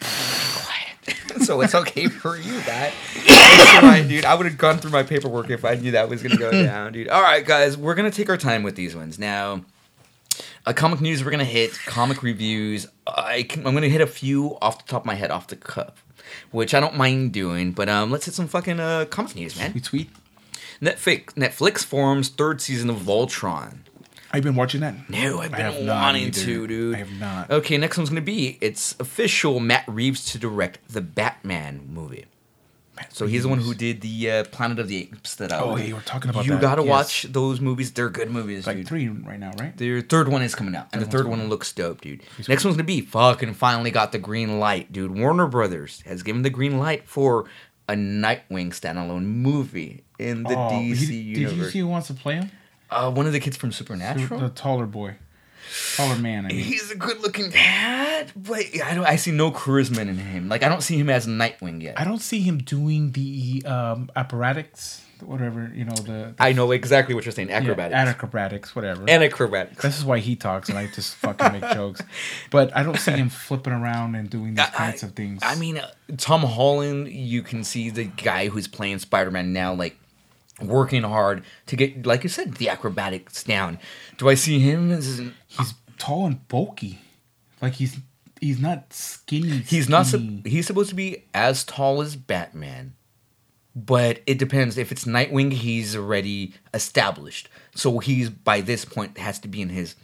Speaker 2: So it's okay for you, that. It's alright, dude. I would have gone through my paperwork if I knew that was gonna go down, dude. Alright, guys, we're gonna take our time with these ones. Now, comic news, we're going to hit comic reviews. I'm going to hit a few off the top of my head, off the cuff, which I don't mind doing. But let's hit some fucking comic news, man.
Speaker 1: Sweet.
Speaker 2: Netflix forms 3rd season of Voltron.
Speaker 1: Have you been watching that?
Speaker 2: No, I've been wanting to, dude.
Speaker 1: I have not.
Speaker 2: Okay, next one's going to be, it's official, Matt Reeves to direct the Batman movie. So he's the one who did the Planet of the Apes. You
Speaker 1: were talking about that.
Speaker 2: You gotta watch those movies. They're good movies,
Speaker 1: it's like
Speaker 2: dude.
Speaker 1: 3 right now, right?
Speaker 2: Their 3rd one is coming out. And the 3rd one looks dope, dude. Next one's gonna be fucking finally got the green light, dude. Warner Brothers has given the green light for a Nightwing standalone movie in the DC universe.
Speaker 1: Did you see who wants to play him?
Speaker 2: One of the kids from Supernatural?
Speaker 1: The taller boy. Taller man. I mean.
Speaker 2: He's a good-looking cat, but I see no charisma in him. Like I don't see him as Nightwing yet.
Speaker 1: I don't see him doing the acrobatics, whatever
Speaker 2: I know exactly what you're saying. Acrobatics,
Speaker 1: acrobatics, whatever.
Speaker 2: And acrobatics.
Speaker 1: This is why he talks, and I just fucking make jokes. But I don't see him flipping around and doing these kinds of things.
Speaker 2: I mean, Tom Holland, you can see the guy who's playing Spider-Man now, like working hard to get, like you said, the acrobatics down. Do I see him as?
Speaker 1: He's tall and bulky. Like he's not skinny.
Speaker 2: He's not. He's supposed to be as tall as Batman, but it depends. If it's Nightwing, he's already established. So he's by this point has to be in his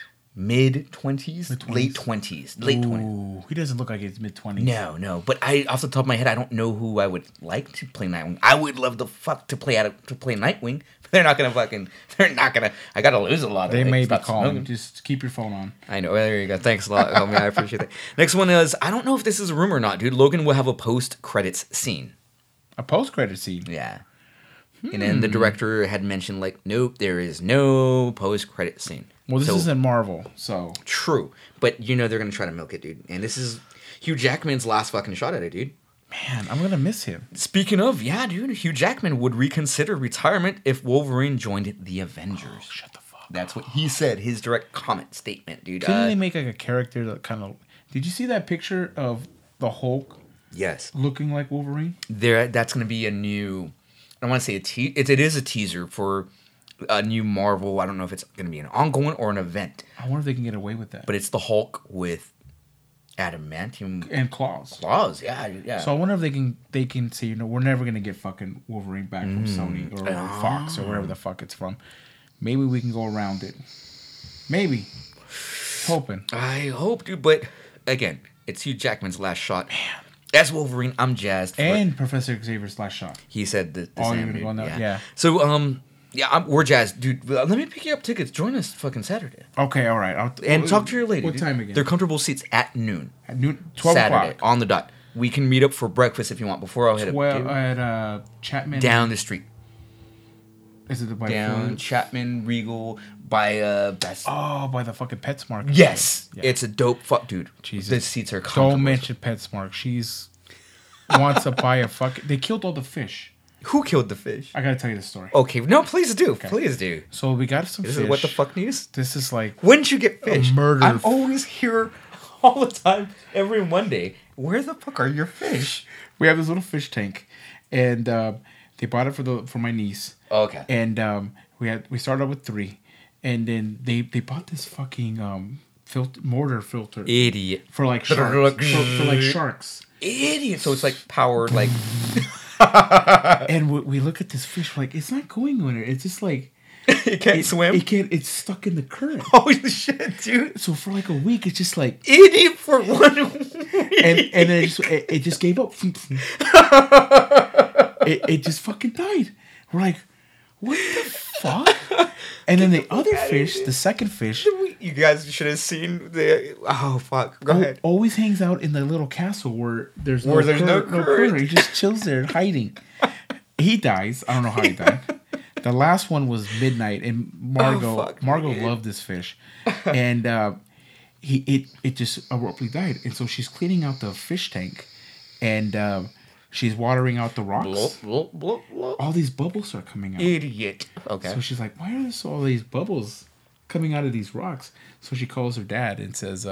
Speaker 2: mid-20s, late 20s.
Speaker 1: He doesn't look like he's mid-20s.
Speaker 2: No. But off the top of my head, I don't know who I would like to play Nightwing. I would love to play Nightwing. They're not gonna. I gotta lose a lot of.
Speaker 1: They may be calling. Just keep your phone on.
Speaker 2: I know. There you go. Thanks a lot, homie. I appreciate that. Next one is, I don't know if this is a rumor or not, dude. Logan will have a post-credits scene.
Speaker 1: A post-credits scene?
Speaker 2: Yeah. And then the director had mentioned, like, nope, there is no post-credit scene.
Speaker 1: Well, this isn't Marvel, so.
Speaker 2: True. But they're going to try to milk it, dude. And this is Hugh Jackman's last fucking shot at it, dude.
Speaker 1: Man, I'm going to miss him.
Speaker 2: Speaking of, yeah, dude, Hugh Jackman would reconsider retirement if Wolverine joined the Avengers. Oh,
Speaker 1: shut the fuck up.
Speaker 2: That's what he said, his direct comment statement, dude.
Speaker 1: Couldn't they make like a character that kind of... Did you see that picture of the Hulk?
Speaker 2: Yes.
Speaker 1: Looking like Wolverine?
Speaker 2: That's going to be a new... I want to say it is a teaser for a new Marvel. I don't know if it's going to be an ongoing or an event.
Speaker 1: I wonder if they can get away with that.
Speaker 2: But it's the Hulk with adamantium
Speaker 1: and claws.
Speaker 2: Claws, yeah.
Speaker 1: So I wonder if they can say, we're never going to get fucking Wolverine back from Sony or Fox or wherever the fuck it's from. Maybe we can go around it. Maybe. Hoping.
Speaker 2: I hope, dude. But again, it's Hugh Jackman's last shot. Man. As Wolverine, I'm jazzed.
Speaker 1: And Professor Xavier's last shot.
Speaker 2: He said the
Speaker 1: you're
Speaker 2: same.
Speaker 1: Going to go on that? Yeah.
Speaker 2: So, we're jazzed. Dude, let me pick you up tickets. Join us fucking Saturday.
Speaker 1: Okay, all right.
Speaker 2: And talk to your lady.
Speaker 1: What time again?
Speaker 2: They're comfortable seats at noon.
Speaker 1: At noon? 12
Speaker 2: Saturday,
Speaker 1: o'clock.
Speaker 2: on the dot. We can meet up for breakfast if you want before I'll hit up.
Speaker 1: At Chapman?
Speaker 2: Down the street.
Speaker 1: Is it by
Speaker 2: down Chapman Regal by Best?
Speaker 1: Oh, by the fucking PetSmart.
Speaker 2: Yes. Yeah. It's a dope dude.
Speaker 1: Jesus.
Speaker 2: The seats are comfortable.
Speaker 1: Don't mention PetSmart. She's... wants to buy a fucking... They killed all the fish.
Speaker 2: Who killed the fish?
Speaker 1: I gotta tell you the story.
Speaker 2: Okay, no, please do. Okay. Please do.
Speaker 1: So we got some fish.
Speaker 2: This is what the fuck news?
Speaker 1: This is like...
Speaker 2: When did you get fish?
Speaker 1: A murder.
Speaker 2: I'm always here all the time, every Monday. Where the fuck are your fish?
Speaker 1: We have this little fish tank, and they bought it for my niece.
Speaker 2: Oh, okay.
Speaker 1: And we started out with 3, and then they bought this fucking mortar filter.
Speaker 2: Idiot.
Speaker 1: For like sharks. for like sharks.
Speaker 2: Idiot. So it's like powered, like...
Speaker 1: And we look at this fish, we're like, it's not going anywhere. It's just like...
Speaker 2: It can't swim?
Speaker 1: It can't... It's stuck in the current.
Speaker 2: Holy shit, dude.
Speaker 1: So for like a week, it's just like...
Speaker 2: Idiot for 1 week.
Speaker 1: And then it just gave up. It just fucking died. We're like, what the fuck? And then the other fish, the second fish...
Speaker 2: You guys should have seen the... Oh, fuck. Go ahead.
Speaker 1: Always hangs out in the little castle where there's no
Speaker 2: current.
Speaker 1: current. He just chills there hiding. He dies. I don't know how he died. The last one was midnight, and Margot loved this fish. And it just abruptly died. And so she's cleaning out the fish tank, and she's watering out the rocks.
Speaker 2: Blop, blop, blop, blop.
Speaker 1: All these bubbles are coming out.
Speaker 2: Idiot. Okay.
Speaker 1: So she's like, why are there all these bubbles coming out of these rocks? So she calls her dad and says,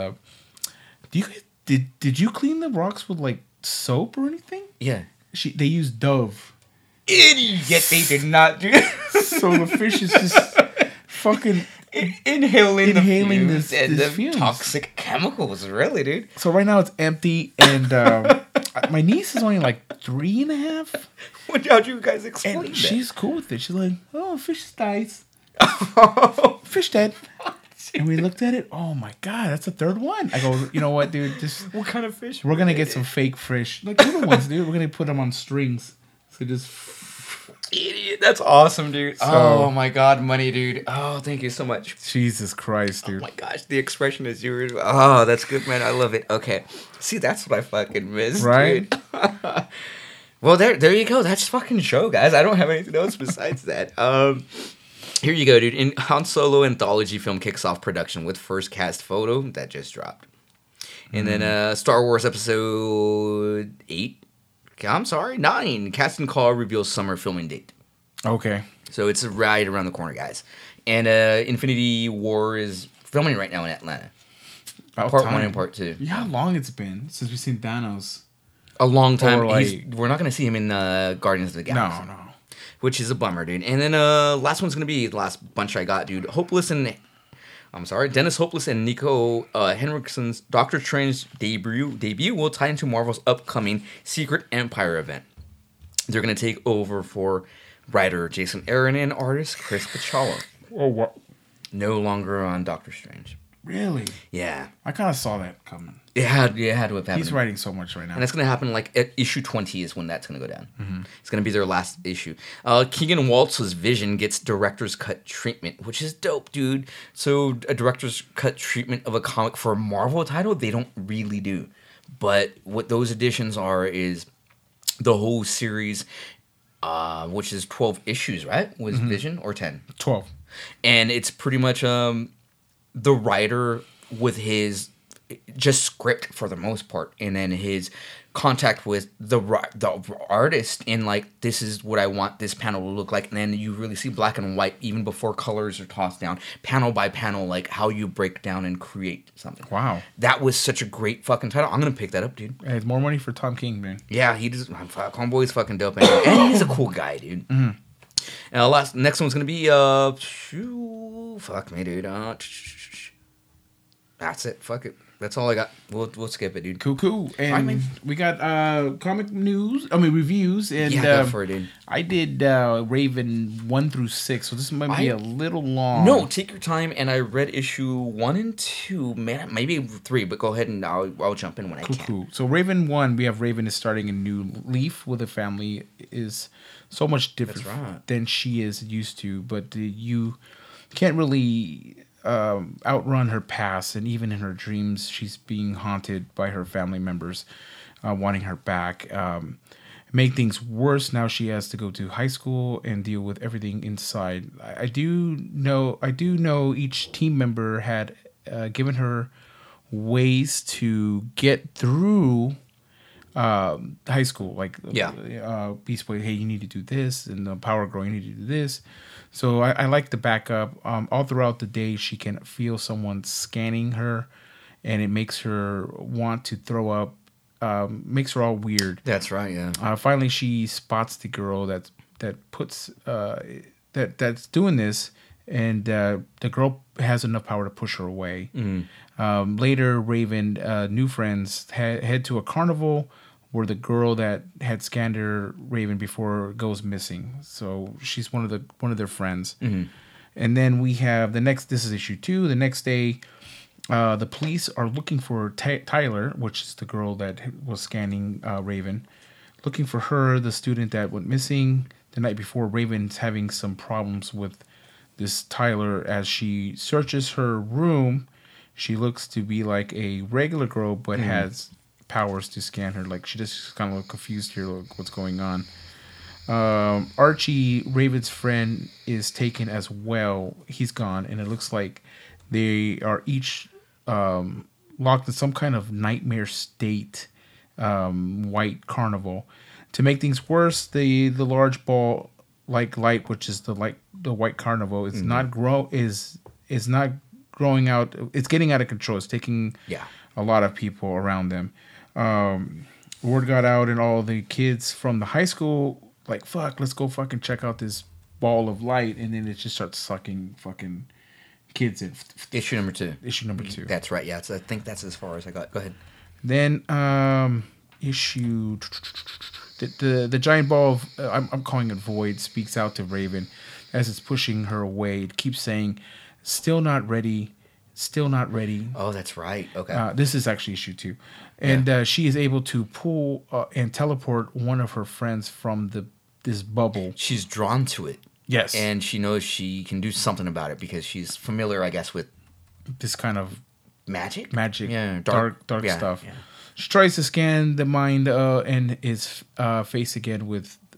Speaker 1: did you clean the rocks with like soap or anything?
Speaker 2: Yeah.
Speaker 1: They used Dove.
Speaker 2: Idiot, they did not do that.
Speaker 1: So the fish is just fucking
Speaker 2: inhaling
Speaker 1: this
Speaker 2: the
Speaker 1: fumes.
Speaker 2: Toxic chemicals, really, dude.
Speaker 1: So right now it's empty, and my niece is only like 3.5.
Speaker 2: How'd you guys explain
Speaker 1: and
Speaker 2: that?
Speaker 1: She's cool with it. She's like, oh, fish dies. Fish dead. And we looked at it. Oh my god, that's the 3rd one. I go, you know what, dude? Just
Speaker 2: what kind of fish?
Speaker 1: We're gonna get some fake fish, like little ones, dude. We're gonna put them on strings. So just
Speaker 2: idiot. That's awesome, dude. Oh my god, money, dude. Oh, thank you so much.
Speaker 1: Jesus Christ, dude.
Speaker 2: Oh my gosh, the expression is yours. Oh, that's good, man. I love it. Okay, see, that's what I fucking missed,
Speaker 1: right?
Speaker 2: Dude. Well, there you go. That's fucking show, guys. I don't have anything else besides that. Here you go, dude. Han Solo anthology film kicks off production with first cast photo that just dropped. And then Star Wars Episode 9. Cast and call reveals summer filming date.
Speaker 1: Okay.
Speaker 2: So it's right around the corner, guys. And Infinity War is filming right now in Atlanta. Part 1 and Part 2.
Speaker 1: You know how long it's been since we've seen Thanos?
Speaker 2: A long time.
Speaker 1: Like,
Speaker 2: we're not going to see him in Guardians of the Galaxy.
Speaker 1: No.
Speaker 2: Which is a bummer, dude. And then last one's going to be the last bunch I got, dude. Dennis Hopeless and Nico Henrikson's Doctor Strange debut will tie into Marvel's upcoming Secret Empire event. They're going to take over for writer Jason Aaron and artist Chris Bachalo.
Speaker 1: Oh, what?
Speaker 2: No longer on Doctor Strange.
Speaker 1: Really?
Speaker 2: Yeah.
Speaker 1: I kind of saw that coming.
Speaker 2: It had to have happened.
Speaker 1: He's writing so much right now.
Speaker 2: And it's going to happen like at issue 20 is when that's going to go down.
Speaker 1: Mm-hmm.
Speaker 2: It's going to be their last issue. Keegan Waltz's Vision gets director's cut treatment, which is dope, dude. So a director's cut treatment of a comic for a Marvel title, they don't really do. But what those editions are is the whole series, which is 12 issues, right? Was Vision or 10?
Speaker 1: 12.
Speaker 2: And it's pretty much the writer with his just script for the most part, and then his contact with the artist in like, this is what I want this panel to look like, and then you really see black and white even before colors are tossed down, panel by panel, like how you break down and create something.
Speaker 1: Wow,
Speaker 2: that was such a great fucking title. I'm gonna pick that up, dude.
Speaker 1: Hey, it's more money for Tom King, man.
Speaker 2: Yeah, he does. Homeboy's fucking dope, and he's a cool guy, dude.
Speaker 1: Mm-hmm.
Speaker 2: Next one's gonna be fuck me, dude. That's it. Fuck it. That's all I got. We'll skip it, dude.
Speaker 1: Cool. And we got comic news. Reviews. And
Speaker 2: go for it, dude.
Speaker 1: I did Raven 1 through 6, so this might be a little long.
Speaker 2: No, take your time. And I read issue 1 and 2, man, maybe 3. But go ahead and I'll jump in when I can.
Speaker 1: Cool. So Raven 1, we have Raven is starting a new leaf with a family. Is so much different than she is used to, but you can't really outrun her past, and even in her dreams she's being haunted by her family members wanting her back. Make things worse, now she has to go to high school and deal with everything inside. I do know each team member had given her ways to get through high school, like Beast Boy, hey, you need to do this, and Power Girl, you need to do this. So I like the backup. All throughout the day, she can feel someone scanning her, and it makes her want to throw up. Makes her all weird.
Speaker 2: That's right. Yeah.
Speaker 1: Finally, she spots the girl that's doing this, and the girl has enough power to push her away. Later, Raven, new friends head to a carnival where the girl that had scanned her, Raven, before goes missing. So she's one of their friends. And then we have this is issue 2. The next day, the police are looking for Tyler, which is the girl that was scanning Raven. Looking for her, the student that went missing the night before. Raven's having some problems with this Tyler. As she searches her room, she looks to be like a regular girl, but has powers to scan her. Like, she just kind of look confused here, like, what's going on. Archie, Raven's friend, is taken as well. He's gone, and it looks like they are each locked in some kind of nightmare state. White carnival. To make things worse, the large ball like light, which is the white carnival, is not growing out. It's getting out of control. It's taking a lot of people around them. Word got out, and all the kids from the high school, like, fuck, let's go fucking check out this ball of light, and then it just starts sucking fucking kids in.
Speaker 2: Issue number 2.
Speaker 1: That's
Speaker 2: right. Yeah, I think that's as far as I got. Go ahead.
Speaker 1: Then issue the giant ball of I'm calling it Void speaks out to Raven as it's pushing her away. It keeps saying, "Still not ready. Still not ready."
Speaker 2: Oh, that's right. Okay.
Speaker 1: This is actually issue 2. And she is able to pull and teleport one of her friends from this bubble.
Speaker 2: She's drawn to it.
Speaker 1: Yes.
Speaker 2: And she knows she can do something about it because she's familiar, I guess, with
Speaker 1: this kind of
Speaker 2: magic.
Speaker 1: Yeah, dark stuff.
Speaker 2: Yeah.
Speaker 1: She tries to scan the mind and his face again with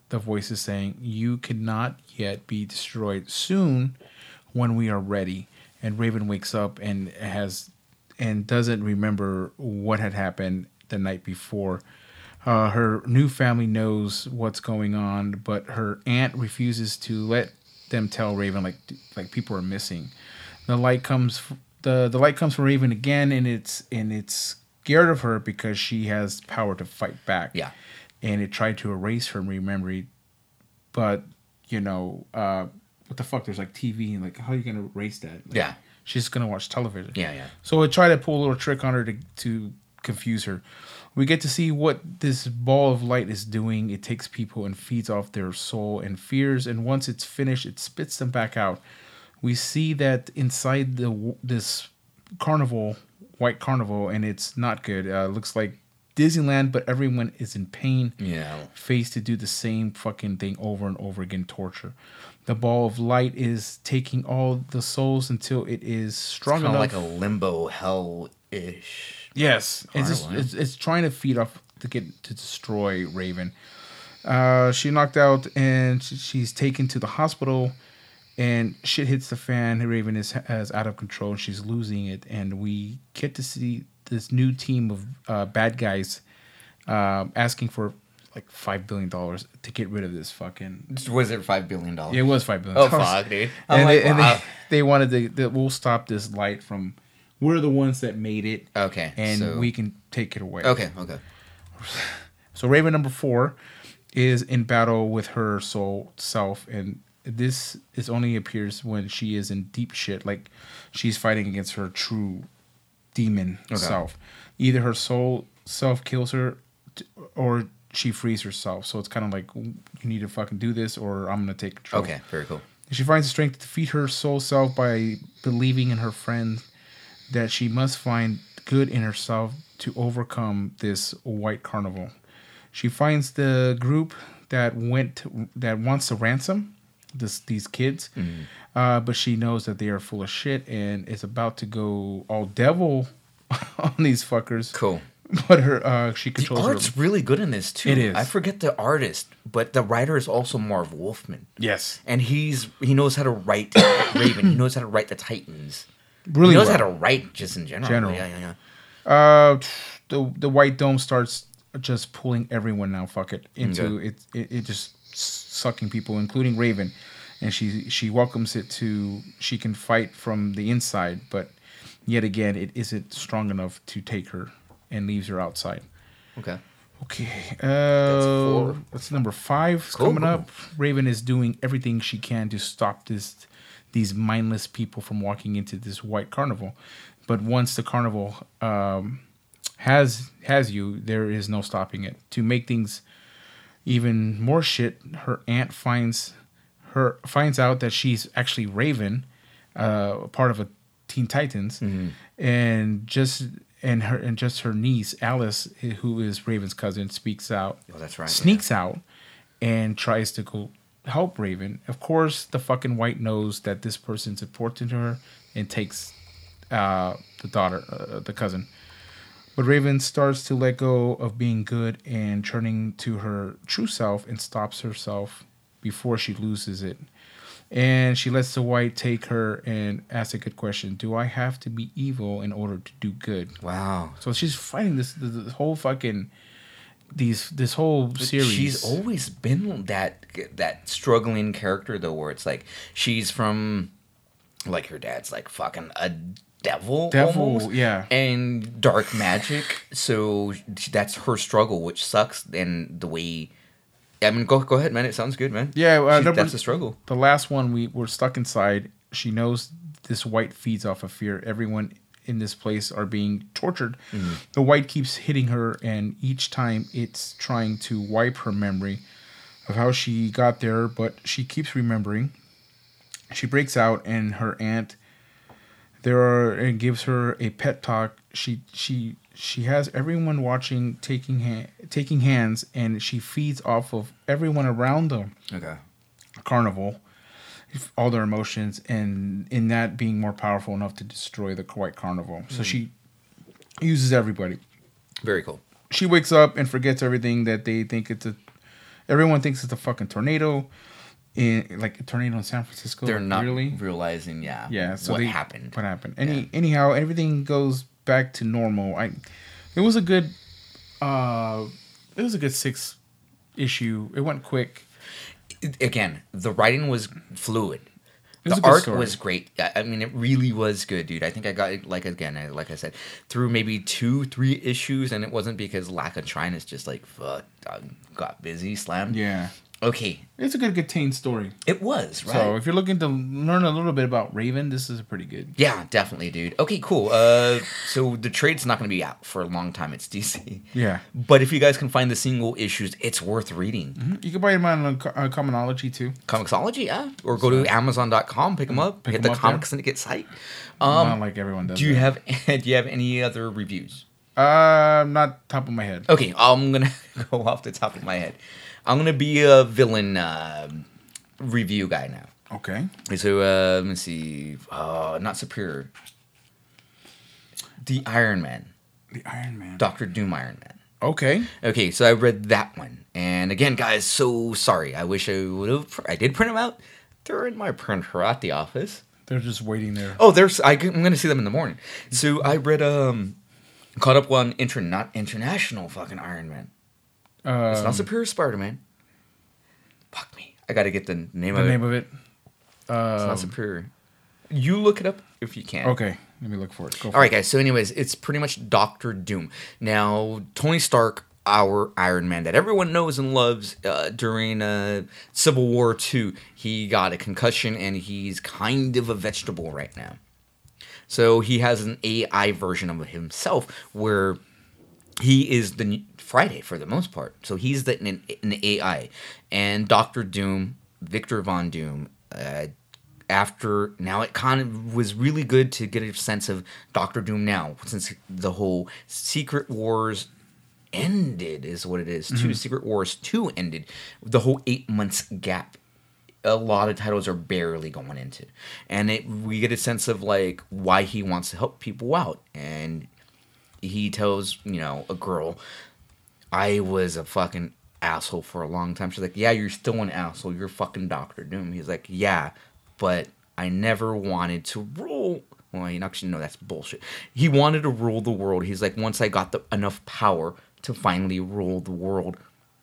Speaker 1: the voice is saying, "You cannot yet be destroyed. Soon, when we are ready." And Raven wakes up and doesn't remember what had happened the night before. Her new family knows what's going on, but her aunt refuses to let them tell Raven like people are missing. The light comes from Raven again, and it's scared of her because she has power to fight back.
Speaker 2: Yeah.
Speaker 1: And it tried to erase her memory, but what the fuck? There's like TV, and like how are you gonna erase that? Like,
Speaker 2: yeah.
Speaker 1: She's gonna watch television.
Speaker 2: Yeah.
Speaker 1: So it tried to pull a little trick on her to confuse her. We get to see what this ball of light is doing. It takes people and feeds off their soul and fears, and once it's finished, it spits them back out. We see that inside this carnival, white carnival, and it's not good. Looks like Disneyland, but everyone is in pain.
Speaker 2: Yeah.
Speaker 1: Faced to do the same fucking thing over and over again, torture. The ball of light is taking all the souls until it is strong enough.
Speaker 2: It's kind of like a limbo hell-ish.
Speaker 1: Yes. It's trying to feed off to destroy Raven. She knocked out and she's taken to the hospital, and shit hits the fan. Raven is out of control and she's losing it. And we get to see this new team of bad guys asking for like $5 billion to get rid of this fucking...
Speaker 2: Was it $5 billion?
Speaker 1: Yeah, it was $5 billion.
Speaker 2: Oh, fuck, dude.
Speaker 1: They wanted to... We'll stop this light from... We're the ones that made it.
Speaker 2: Okay.
Speaker 1: And we can take it away.
Speaker 2: Okay.
Speaker 1: So Raven number 4 is in battle with her soul self, and this only appears when she is in deep shit, like she's fighting against her true demon self. Either her soul self kills her, or she frees herself. So it's kind of like, you need to fucking do this, or I'm gonna take control.
Speaker 2: Okay, very cool.
Speaker 1: She finds the strength to defeat her soul self by believing in her friend that she must find good in herself to overcome this white carnival. She finds the group that wants to ransom these kids, but she knows that they are full of shit and is about to go all devil on these fuckers.
Speaker 2: Cool.
Speaker 1: But she controls
Speaker 2: the art's really good in this too.
Speaker 1: It is.
Speaker 2: I forget the artist, but the writer is also Marv Wolfman.
Speaker 1: Yes.
Speaker 2: And he knows how to write Raven. He knows how to write the Titans.
Speaker 1: Really,
Speaker 2: he knows how to write just in general.
Speaker 1: Yeah. The White Dome starts just pulling everyone now. Fuck it into it just sucking people, including Raven, and she welcomes it to. She can fight from the inside, but yet again, it isn't strong enough to take her, and leaves her outside.
Speaker 2: Okay.
Speaker 1: That's 4. That's number 5 coming up. Raven is doing everything she can to stop these mindless people from walking into this white carnival. But once the carnival has you, there is no stopping it. To make things even more shit, her aunt finds out that she's actually Raven, part of a Teen Titans, and just her niece Alice, who is Raven's cousin, speaks out.
Speaker 2: Oh, that's right.
Speaker 1: Sneaks out and tries to go help Raven. Of course, the fucking White knows that this person's important to her and takes the daughter, the cousin. But Raven starts to let go of being good and turning to her true self, and stops herself before she loses it. And she lets the White take her and ask a good question. Do I have to be evil in order to do good?
Speaker 2: Wow.
Speaker 1: So she's fighting this whole fucking... This whole series.
Speaker 2: She's always been that struggling character though, where it's like she's from, like, her dad's like fucking a devil almost,
Speaker 1: yeah,
Speaker 2: and dark magic. So that's her struggle, which sucks. And the way, I mean, go ahead, man. It sounds good, man.
Speaker 1: Yeah,
Speaker 2: that's the struggle.
Speaker 1: The last one, we're stuck inside. She knows this White feeds off of fear. Everyone in this place are being tortured. The White keeps hitting her, and each time it's trying to wipe her memory of how she got there, but she keeps remembering. She breaks out, and her aunt and gives her a pep talk. She has everyone watching, taking hands, and she feeds off of everyone around the carnival, all their emotions, and in that being more powerful enough to destroy the White Carnival. So she uses everybody.
Speaker 2: Very cool.
Speaker 1: She wakes up and forgets everything that they think it's everyone thinks it's a fucking tornado. Like a tornado in San Francisco.
Speaker 2: They're not
Speaker 1: really
Speaker 2: realizing,
Speaker 1: so
Speaker 2: what happened.
Speaker 1: What happened? Anyhow, everything goes back to normal. It was a good 6 issue. It went quick.
Speaker 2: Again, the writing was fluid.
Speaker 1: The
Speaker 2: art was great. I mean, it really was good, dude. I think I got it, like I said, through maybe 2-3 issues, and it wasn't because lack of trying. It's just like, fuck, I got busy, slammed.
Speaker 1: Yeah.
Speaker 2: Okay.
Speaker 1: It's a good contained story.
Speaker 2: It was, right?
Speaker 1: So if you're looking to learn a little bit about Raven, this is pretty good.
Speaker 2: Yeah, definitely, dude. Okay, cool. So the trade's not going to be out for a long time. It's DC.
Speaker 1: Yeah.
Speaker 2: But if you guys can find the single issues, it's worth reading.
Speaker 1: Mm-hmm. You can buy them on Comixology, too.
Speaker 2: Comixology, yeah. Or go to Amazon.com, pick them up, hit the Comic Syndicate site.
Speaker 1: Not like everyone does.
Speaker 2: Do you have any other reviews?
Speaker 1: Not top of my head.
Speaker 2: Okay, I'm going to go off the top of my head. I'm going to be a villain review guy now.
Speaker 1: Okay.
Speaker 2: So, let me see. Not Superior. The Iron Man.
Speaker 1: The Iron Man.
Speaker 2: Dr. Doom Iron Man.
Speaker 1: Okay.
Speaker 2: Okay, so I read that one. And again, guys, so sorry. I wish I would have. I did print them out. They're in my printer at the office.
Speaker 1: They're just waiting there.
Speaker 2: Oh, I'm going to see them in the morning. So I read, caught up on not international fucking Iron Man. It's not Superior Spider-Man. Fuck me. I got to get the name of it. It's not Superior. You look it up if you can.
Speaker 1: Okay. Let me look for it.
Speaker 2: All right, guys. So anyways, it's pretty much Dr. Doom. Now, Tony Stark, our Iron Man that everyone knows and loves, during Civil War II, he got a concussion and he's kind of a vegetable right now. So he has an AI version of himself where he is the Friday for the most part. So he's an AI. And Dr. Doom, Victor Von Doom, now it kind of was really good to get a sense of Dr. Doom now, since the whole Secret Wars ended, is what it is. Mm-hmm. Secret Wars 2 ended. The whole 8 months gap. A lot of titles are barely going into. And we get a sense of like why he wants to help people out. And he tells, a girl, I was a fucking asshole for a long time. She's like, yeah, you're still an asshole. You're fucking Dr. Doom. He's like, yeah, but I never wanted to rule. Well, actually, no, that's bullshit. He wanted to rule the world. He's like, once I got enough power to finally rule the world,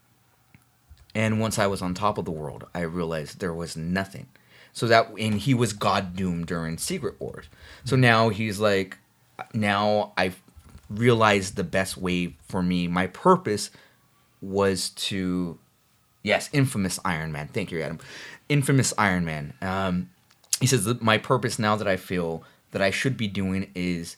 Speaker 2: and once I was on top of the world, I realized there was nothing. And he was God Doom during Secret Wars. So now he's like, now I've realized the best way for me, my purpose was to, infamous Iron Man. Thank you, Adam. Infamous Iron Man. He says that my purpose now that I feel that I should be doing is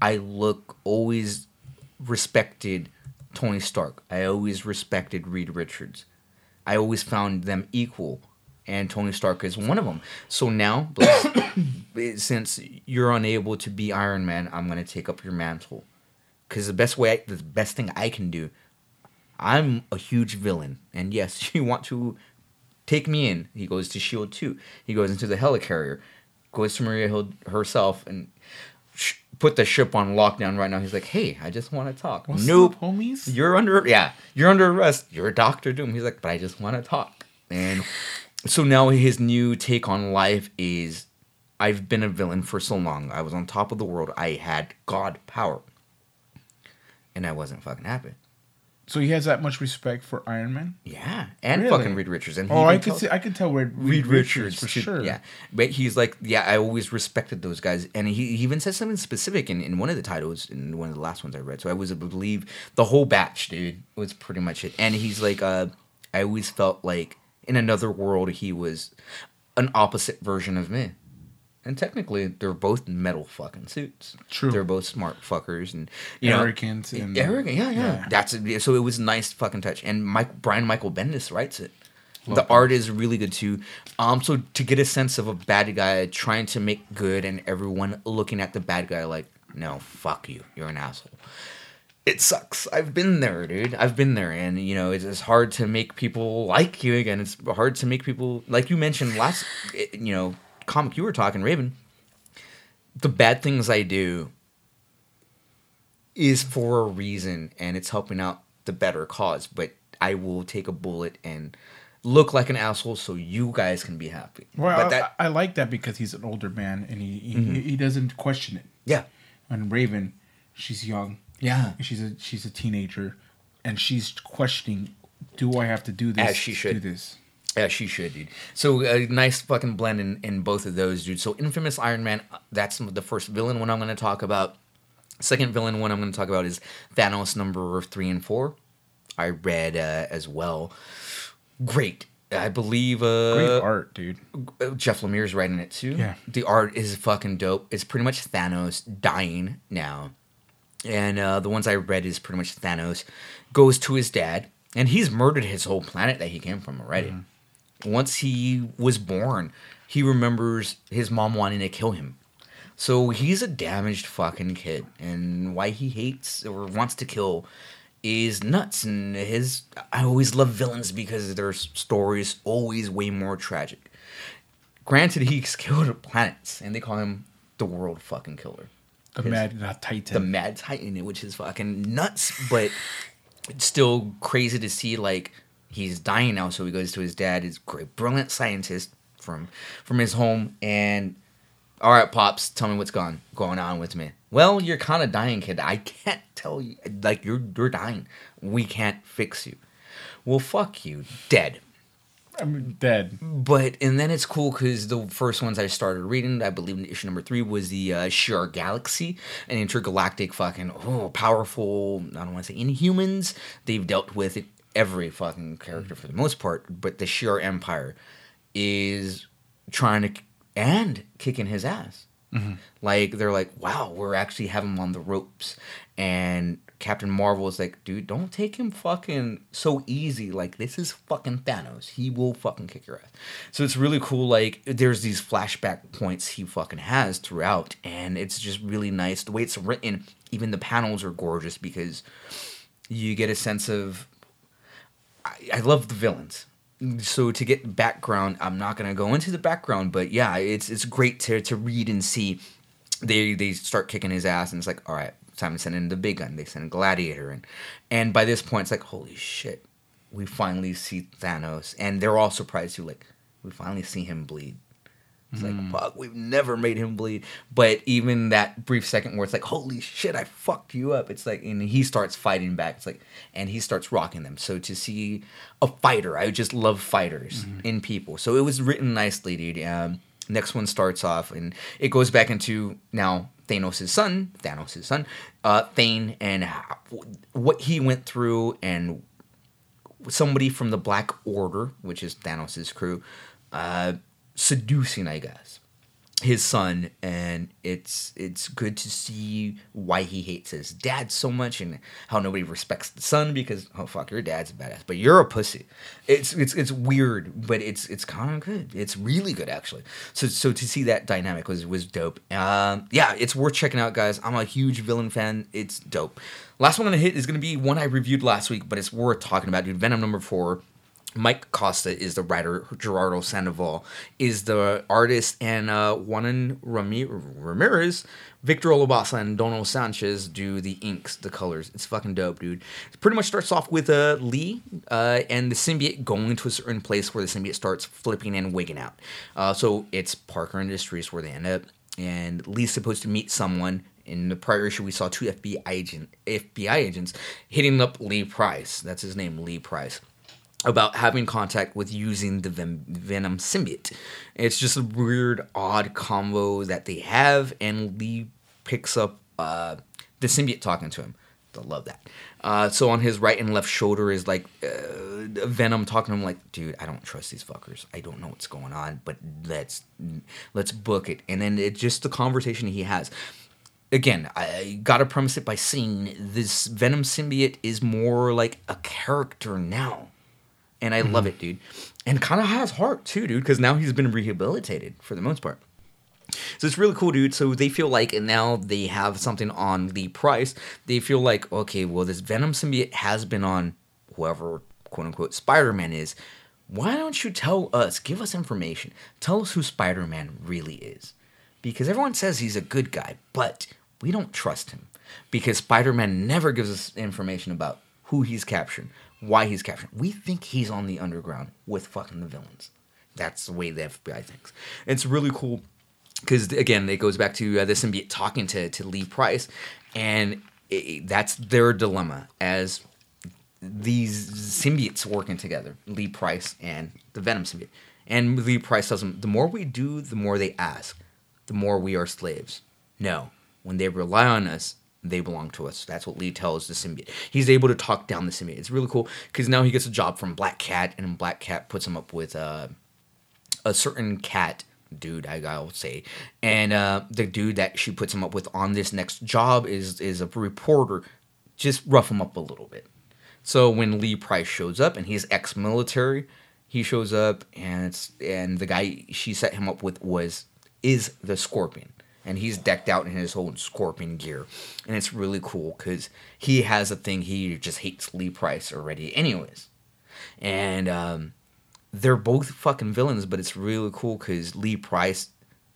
Speaker 2: always respected Tony Stark. I always respected Reed Richards. I always found them equal, and Tony Stark is one of them. So now, since you're unable to be Iron Man, I'm going to take up your mantle. Because the best thing I can do, I'm a huge villain. And yes, you want to take me in. He goes to S.H.I.E.L.D. 2. He goes into the helicarrier, goes to Maria Hill herself, and put the ship on lockdown right now. He's like, hey, I just want to talk.
Speaker 1: Nope, up, homies?
Speaker 2: You're under arrest. You're Dr. Doom. He's like, but I just want to talk. And so now his new take on life is, I've been a villain for so long. I was on top of the world. I had God power. And I wasn't fucking happy.
Speaker 1: So he has that much respect for Iron Man?
Speaker 2: Yeah, and fucking Reed Richards. And
Speaker 1: I could tell Reed Richards for sure.
Speaker 2: Yeah, but he's like, I always respected those guys, and he even says something specific in one of the titles, in one of the last ones I read. So I believe the whole batch, dude, was pretty much it. And he's like, I always felt like in another world he was an opposite version of me. And technically, they're both metal fucking suits.
Speaker 1: True.
Speaker 2: They're both smart fuckers and
Speaker 1: arrogant.
Speaker 2: Arrogant, yeah. That's it. So it was a nice fucking touch. And Brian Michael Bendis writes it. The art is really good too. So to get a sense of a bad guy trying to make good, and everyone looking at the bad guy like, no, fuck you, you're an asshole. It sucks. I've been there, dude. I've been there, and it's hard to make people like you again. It's hard to make people, like you mentioned last, comic you were talking, Raven, the bad things I do is for a reason, and it's helping out the better cause, but I will take a bullet and look like an asshole so you guys can be happy.
Speaker 1: Well, but I like that because he's an older man and he doesn't question it.
Speaker 2: Yeah.
Speaker 1: And Raven, she's young.
Speaker 2: Yeah.
Speaker 1: She's a teenager, and she's questioning, do I have to do this?
Speaker 2: As she should.
Speaker 1: Do this.
Speaker 2: Yeah, she should, dude. So a nice fucking blend in both of those, dude. So Infamous Iron Man, that's the first villain one I'm going to talk about. Second villain one I'm going to talk about is Thanos number 3 and 4. I read as well. Great. I believe...
Speaker 1: great art, dude.
Speaker 2: Jeff Lemire's writing it too.
Speaker 1: Yeah.
Speaker 2: The art is fucking dope. It's pretty much Thanos dying now. And the ones I read is pretty much Thanos goes to his dad, and he's murdered his whole planet that he came from already. Once he was born, he remembers his mom wanting to kill him. So he's a damaged fucking kid, and why he hates or wants to kill is nuts. And I always love villains because their stories always way more tragic. Granted, he's killed planets, and they call him the World Fucking Killer.
Speaker 1: The Mad Titan.
Speaker 2: The Mad Titan, which is fucking nuts, but it's still crazy to see, like, he's dying now, so he goes to his dad, his great, brilliant scientist from his home, and, all right, Pops, tell me what's going on with me. Well, you're kind of dying, kid. I can't tell you, like, you're dying. We can't fix you. Well, fuck you. Dead.
Speaker 1: I'm dead.
Speaker 2: And then it's cool because the first ones I started reading, I believe in issue number 3, was the Shi'ar Galaxy, an intergalactic fucking powerful, I don't want to say Inhumans. They've dealt with every fucking character for the most part, but the Shi'ar Empire is trying to and kicking his ass. Mm-hmm. Like, they're like, wow, we're actually having him on the ropes. And Captain Marvel is like, dude, don't take him fucking so easy. Like, this is fucking Thanos. He will fucking kick your ass. So it's really cool. Like, there's these flashback points he fucking has throughout. And it's just really nice. The way it's written, even the panels are gorgeous because you get a sense of... I love the villains. So to get background, I'm not going to go into the background, but yeah, it's great to read and see. They start kicking his ass, and it's like, all right, time to send in the big gun. They send Gladiator, and by this point, it's like, holy shit, we finally see Thanos, and they're all surprised too. Like, we finally see him bleed. It's like, fuck, we've never made him bleed. But even that brief second where it's like, holy shit, I fucked you up. It's like, and he starts fighting back. It's like, and he starts rocking them. So to see a fighter, I just love fighters in people. So it was written nicely, dude. Next one starts off, and it goes back into now Thanos' son, Thane, and what he went through, and somebody from the Black Order, which is Thanos' crew, seducing, I guess, his son, and it's good to see why he hates his dad so much and how nobody respects the son because, oh fuck, your dad's a badass, but you're a pussy. It's weird, but it's kind of good. It's really good, actually. So to see that dynamic was dope. Yeah, it's worth checking out, guys. I'm a huge villain fan. It's dope. Last one I'm gonna hit is gonna be one I reviewed last week, but it's worth talking about, dude. Venom number 4. Mike Costa is the writer. Gerardo Sandoval is the artist, and Juanan Ramirez, Victor Olabasa, and Dono Sanchez do the inks, the colors. It's fucking dope, dude. It pretty much starts off with Lee and the symbiote going to a certain place where the symbiote starts flipping and wigging out. So it's Parker Industries where they end up, and Lee's supposed to meet someone. In the prior issue, we saw 2 FBI agents hitting up Lee Price. That's his name, Lee Price. About having contact with using the Venom symbiote. It's just a weird, odd combo that they have, and Lee picks up the symbiote talking to him. I love that. So on his right and left shoulder is like Venom talking to him like, dude, I don't trust these fuckers. I don't know what's going on, but let's book it. And then it's just the conversation he has. Again, I gotta premise it by saying this Venom symbiote is more like a character now. And I love it, dude. And kind of has heart, too, dude, because now he's been rehabilitated for the most part. So it's really cool, dude. So they feel like, and now they have something on Lee Price. They feel like, okay, well, this Venom symbiote has been on whoever, quote-unquote, Spider-Man is. Why don't you tell us, give us information. Tell us who Spider-Man really is. Because everyone says he's a good guy, but we don't trust him. Because Spider-Man never gives us information about who he's capturing, why he's captured. We think he's on the underground with fucking the villains. That's the way the FBI thinks. It's really cool because, again, it goes back to the symbiote talking to Lee Price, and that's their dilemma as these symbiotes working together, Lee Price and the Venom symbiote. And Lee Price tells them, the more we do, the more they ask, the more we are slaves. No, when they rely on us, they belong to us. That's what Lee tells the symbiote. He's able to talk down the symbiote. It's really cool because now he gets a job from Black Cat, and Black Cat puts him up with a certain cat dude, I'll say. And the dude that she puts him up with on this next job is a reporter. Just rough him up a little bit. So when Lee Price shows up, and he's ex-military, he shows up, and the guy she set him up with is the Scorpion. And he's decked out in his whole Scorpion gear. And it's really cool because he has a thing. He just hates Lee Price already anyways. And they're both fucking villains, but it's really cool because Lee Price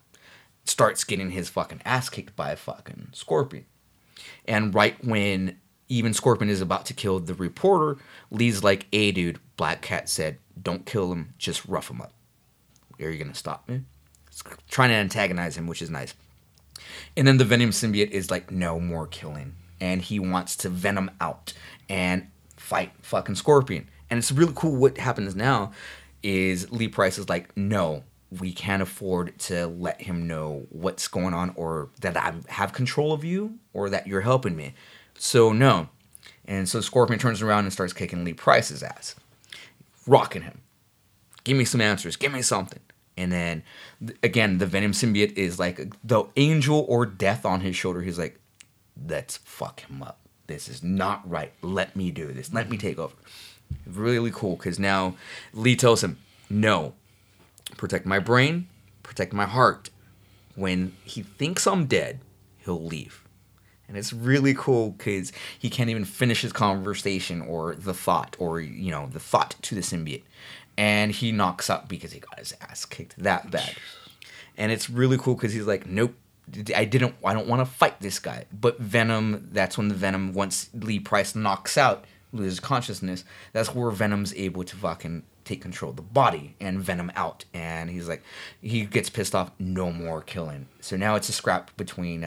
Speaker 2: starts getting his fucking ass kicked by a fucking Scorpion. And right when even Scorpion is about to kill the reporter, Lee's like, hey, dude, Black Cat said, don't kill him, just rough him up. Are you going to stop me? It's trying to antagonize him, which is nice. And then the Venom symbiote is like, no more killing. And he wants to Venom out and fight fucking Scorpion. And it's really cool what happens now is Lee Price is like, no, we can't afford to let him know what's going on or that I have control of you or that you're helping me. So no. And so Scorpion turns around and starts kicking Lee Price's ass. Rocking him. Give me some answers. Give me something. And then, again, the Venom symbiote is like the angel or death on his shoulder. He's like, let's fuck him up. This is not right. Let me do this. Let me take over. Really cool, because now Lee tells him, no, protect my brain, protect my heart. When he thinks I'm dead, he'll leave. And it's really cool, because he can't even finish his conversation or the thought, or, the thought to the symbiote. And he knocks out because he got his ass kicked that bad. And it's really cool, because he's like, nope, I don't want to fight this guy. But Venom, that's when the Venom, once Lee Price knocks out, loses consciousness, that's where Venom's able to fucking take control of the body and Venom out. And he's like, he gets pissed off, no more killing. So now it's a scrap between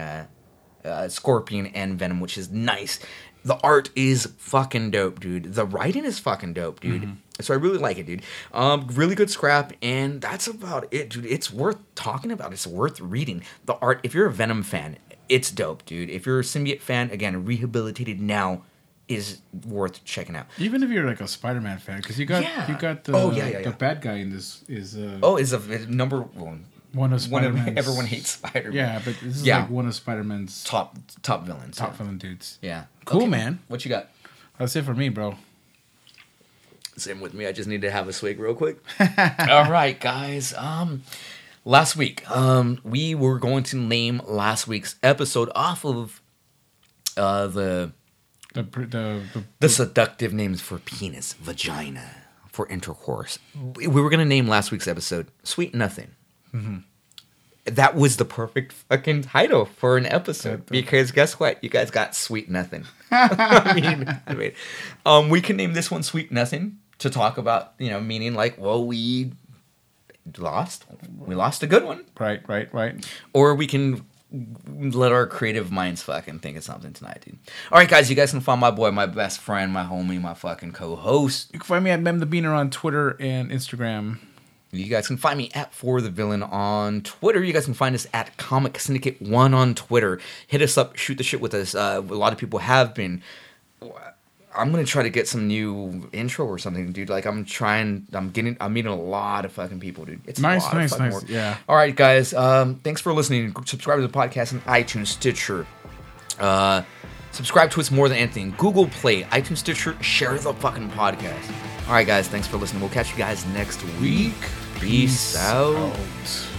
Speaker 2: Scorpion and Venom, which is nice. The art is fucking dope, dude. The writing is fucking dope, dude. Mm-hmm. So I really like it, dude. Really good scrap, and that's about it, dude. It's worth talking about. It's worth reading. The art, if you're a Venom fan, it's dope, dude. If you're a symbiote fan, again, Rehabilitated Now is worth checking out.
Speaker 1: Even if you're like a Spider-Man fan, because you got the bad guy in this is
Speaker 2: a number one
Speaker 1: of Spider-Man's.
Speaker 2: Everyone hates Spider-Man.
Speaker 1: Yeah, but this is like one of Spider-Man's
Speaker 2: top villains.
Speaker 1: Top villain dudes.
Speaker 2: Yeah.
Speaker 1: Cool,
Speaker 2: okay.
Speaker 1: Man.
Speaker 2: What you got?
Speaker 1: That's it for me, bro.
Speaker 2: Same with me. I just need to have a swig real quick. All right, guys. Last week, we were going to name last week's episode off of the seductive names for penis, vagina, for intercourse. We were going to name last week's episode Sweet Nothing. Mm-hmm. That was the perfect fucking title for an episode because guess what? You guys got Sweet Nothing. I mean, we can name this one Sweet Nothing to talk about, meaning like, well, we lost a good one.
Speaker 1: Right.
Speaker 2: Or we can let our creative minds fucking think of something tonight, dude. All right, guys, you guys can find my boy, my best friend, my homie, my fucking co-host.
Speaker 1: You can find me at Mem the Beaner on Twitter and Instagram.
Speaker 2: You guys can find me at For the Villain on Twitter. You guys can find us at Comic Syndicate 1 on Twitter. Hit us up, shoot the shit with us. A lot of people have been. I'm gonna try to get some new intro or something, dude. Like I'm meeting a lot of fucking people, dude. It's
Speaker 1: nice.
Speaker 2: Work.
Speaker 1: Yeah.
Speaker 2: All right, guys. Thanks for listening. Subscribe to the podcast on iTunes, Stitcher. Subscribe to us more than anything. Google Play, iTunes, Stitcher. Share the fucking podcast. All right, guys. Thanks for listening. We'll catch you guys next week. Peace out.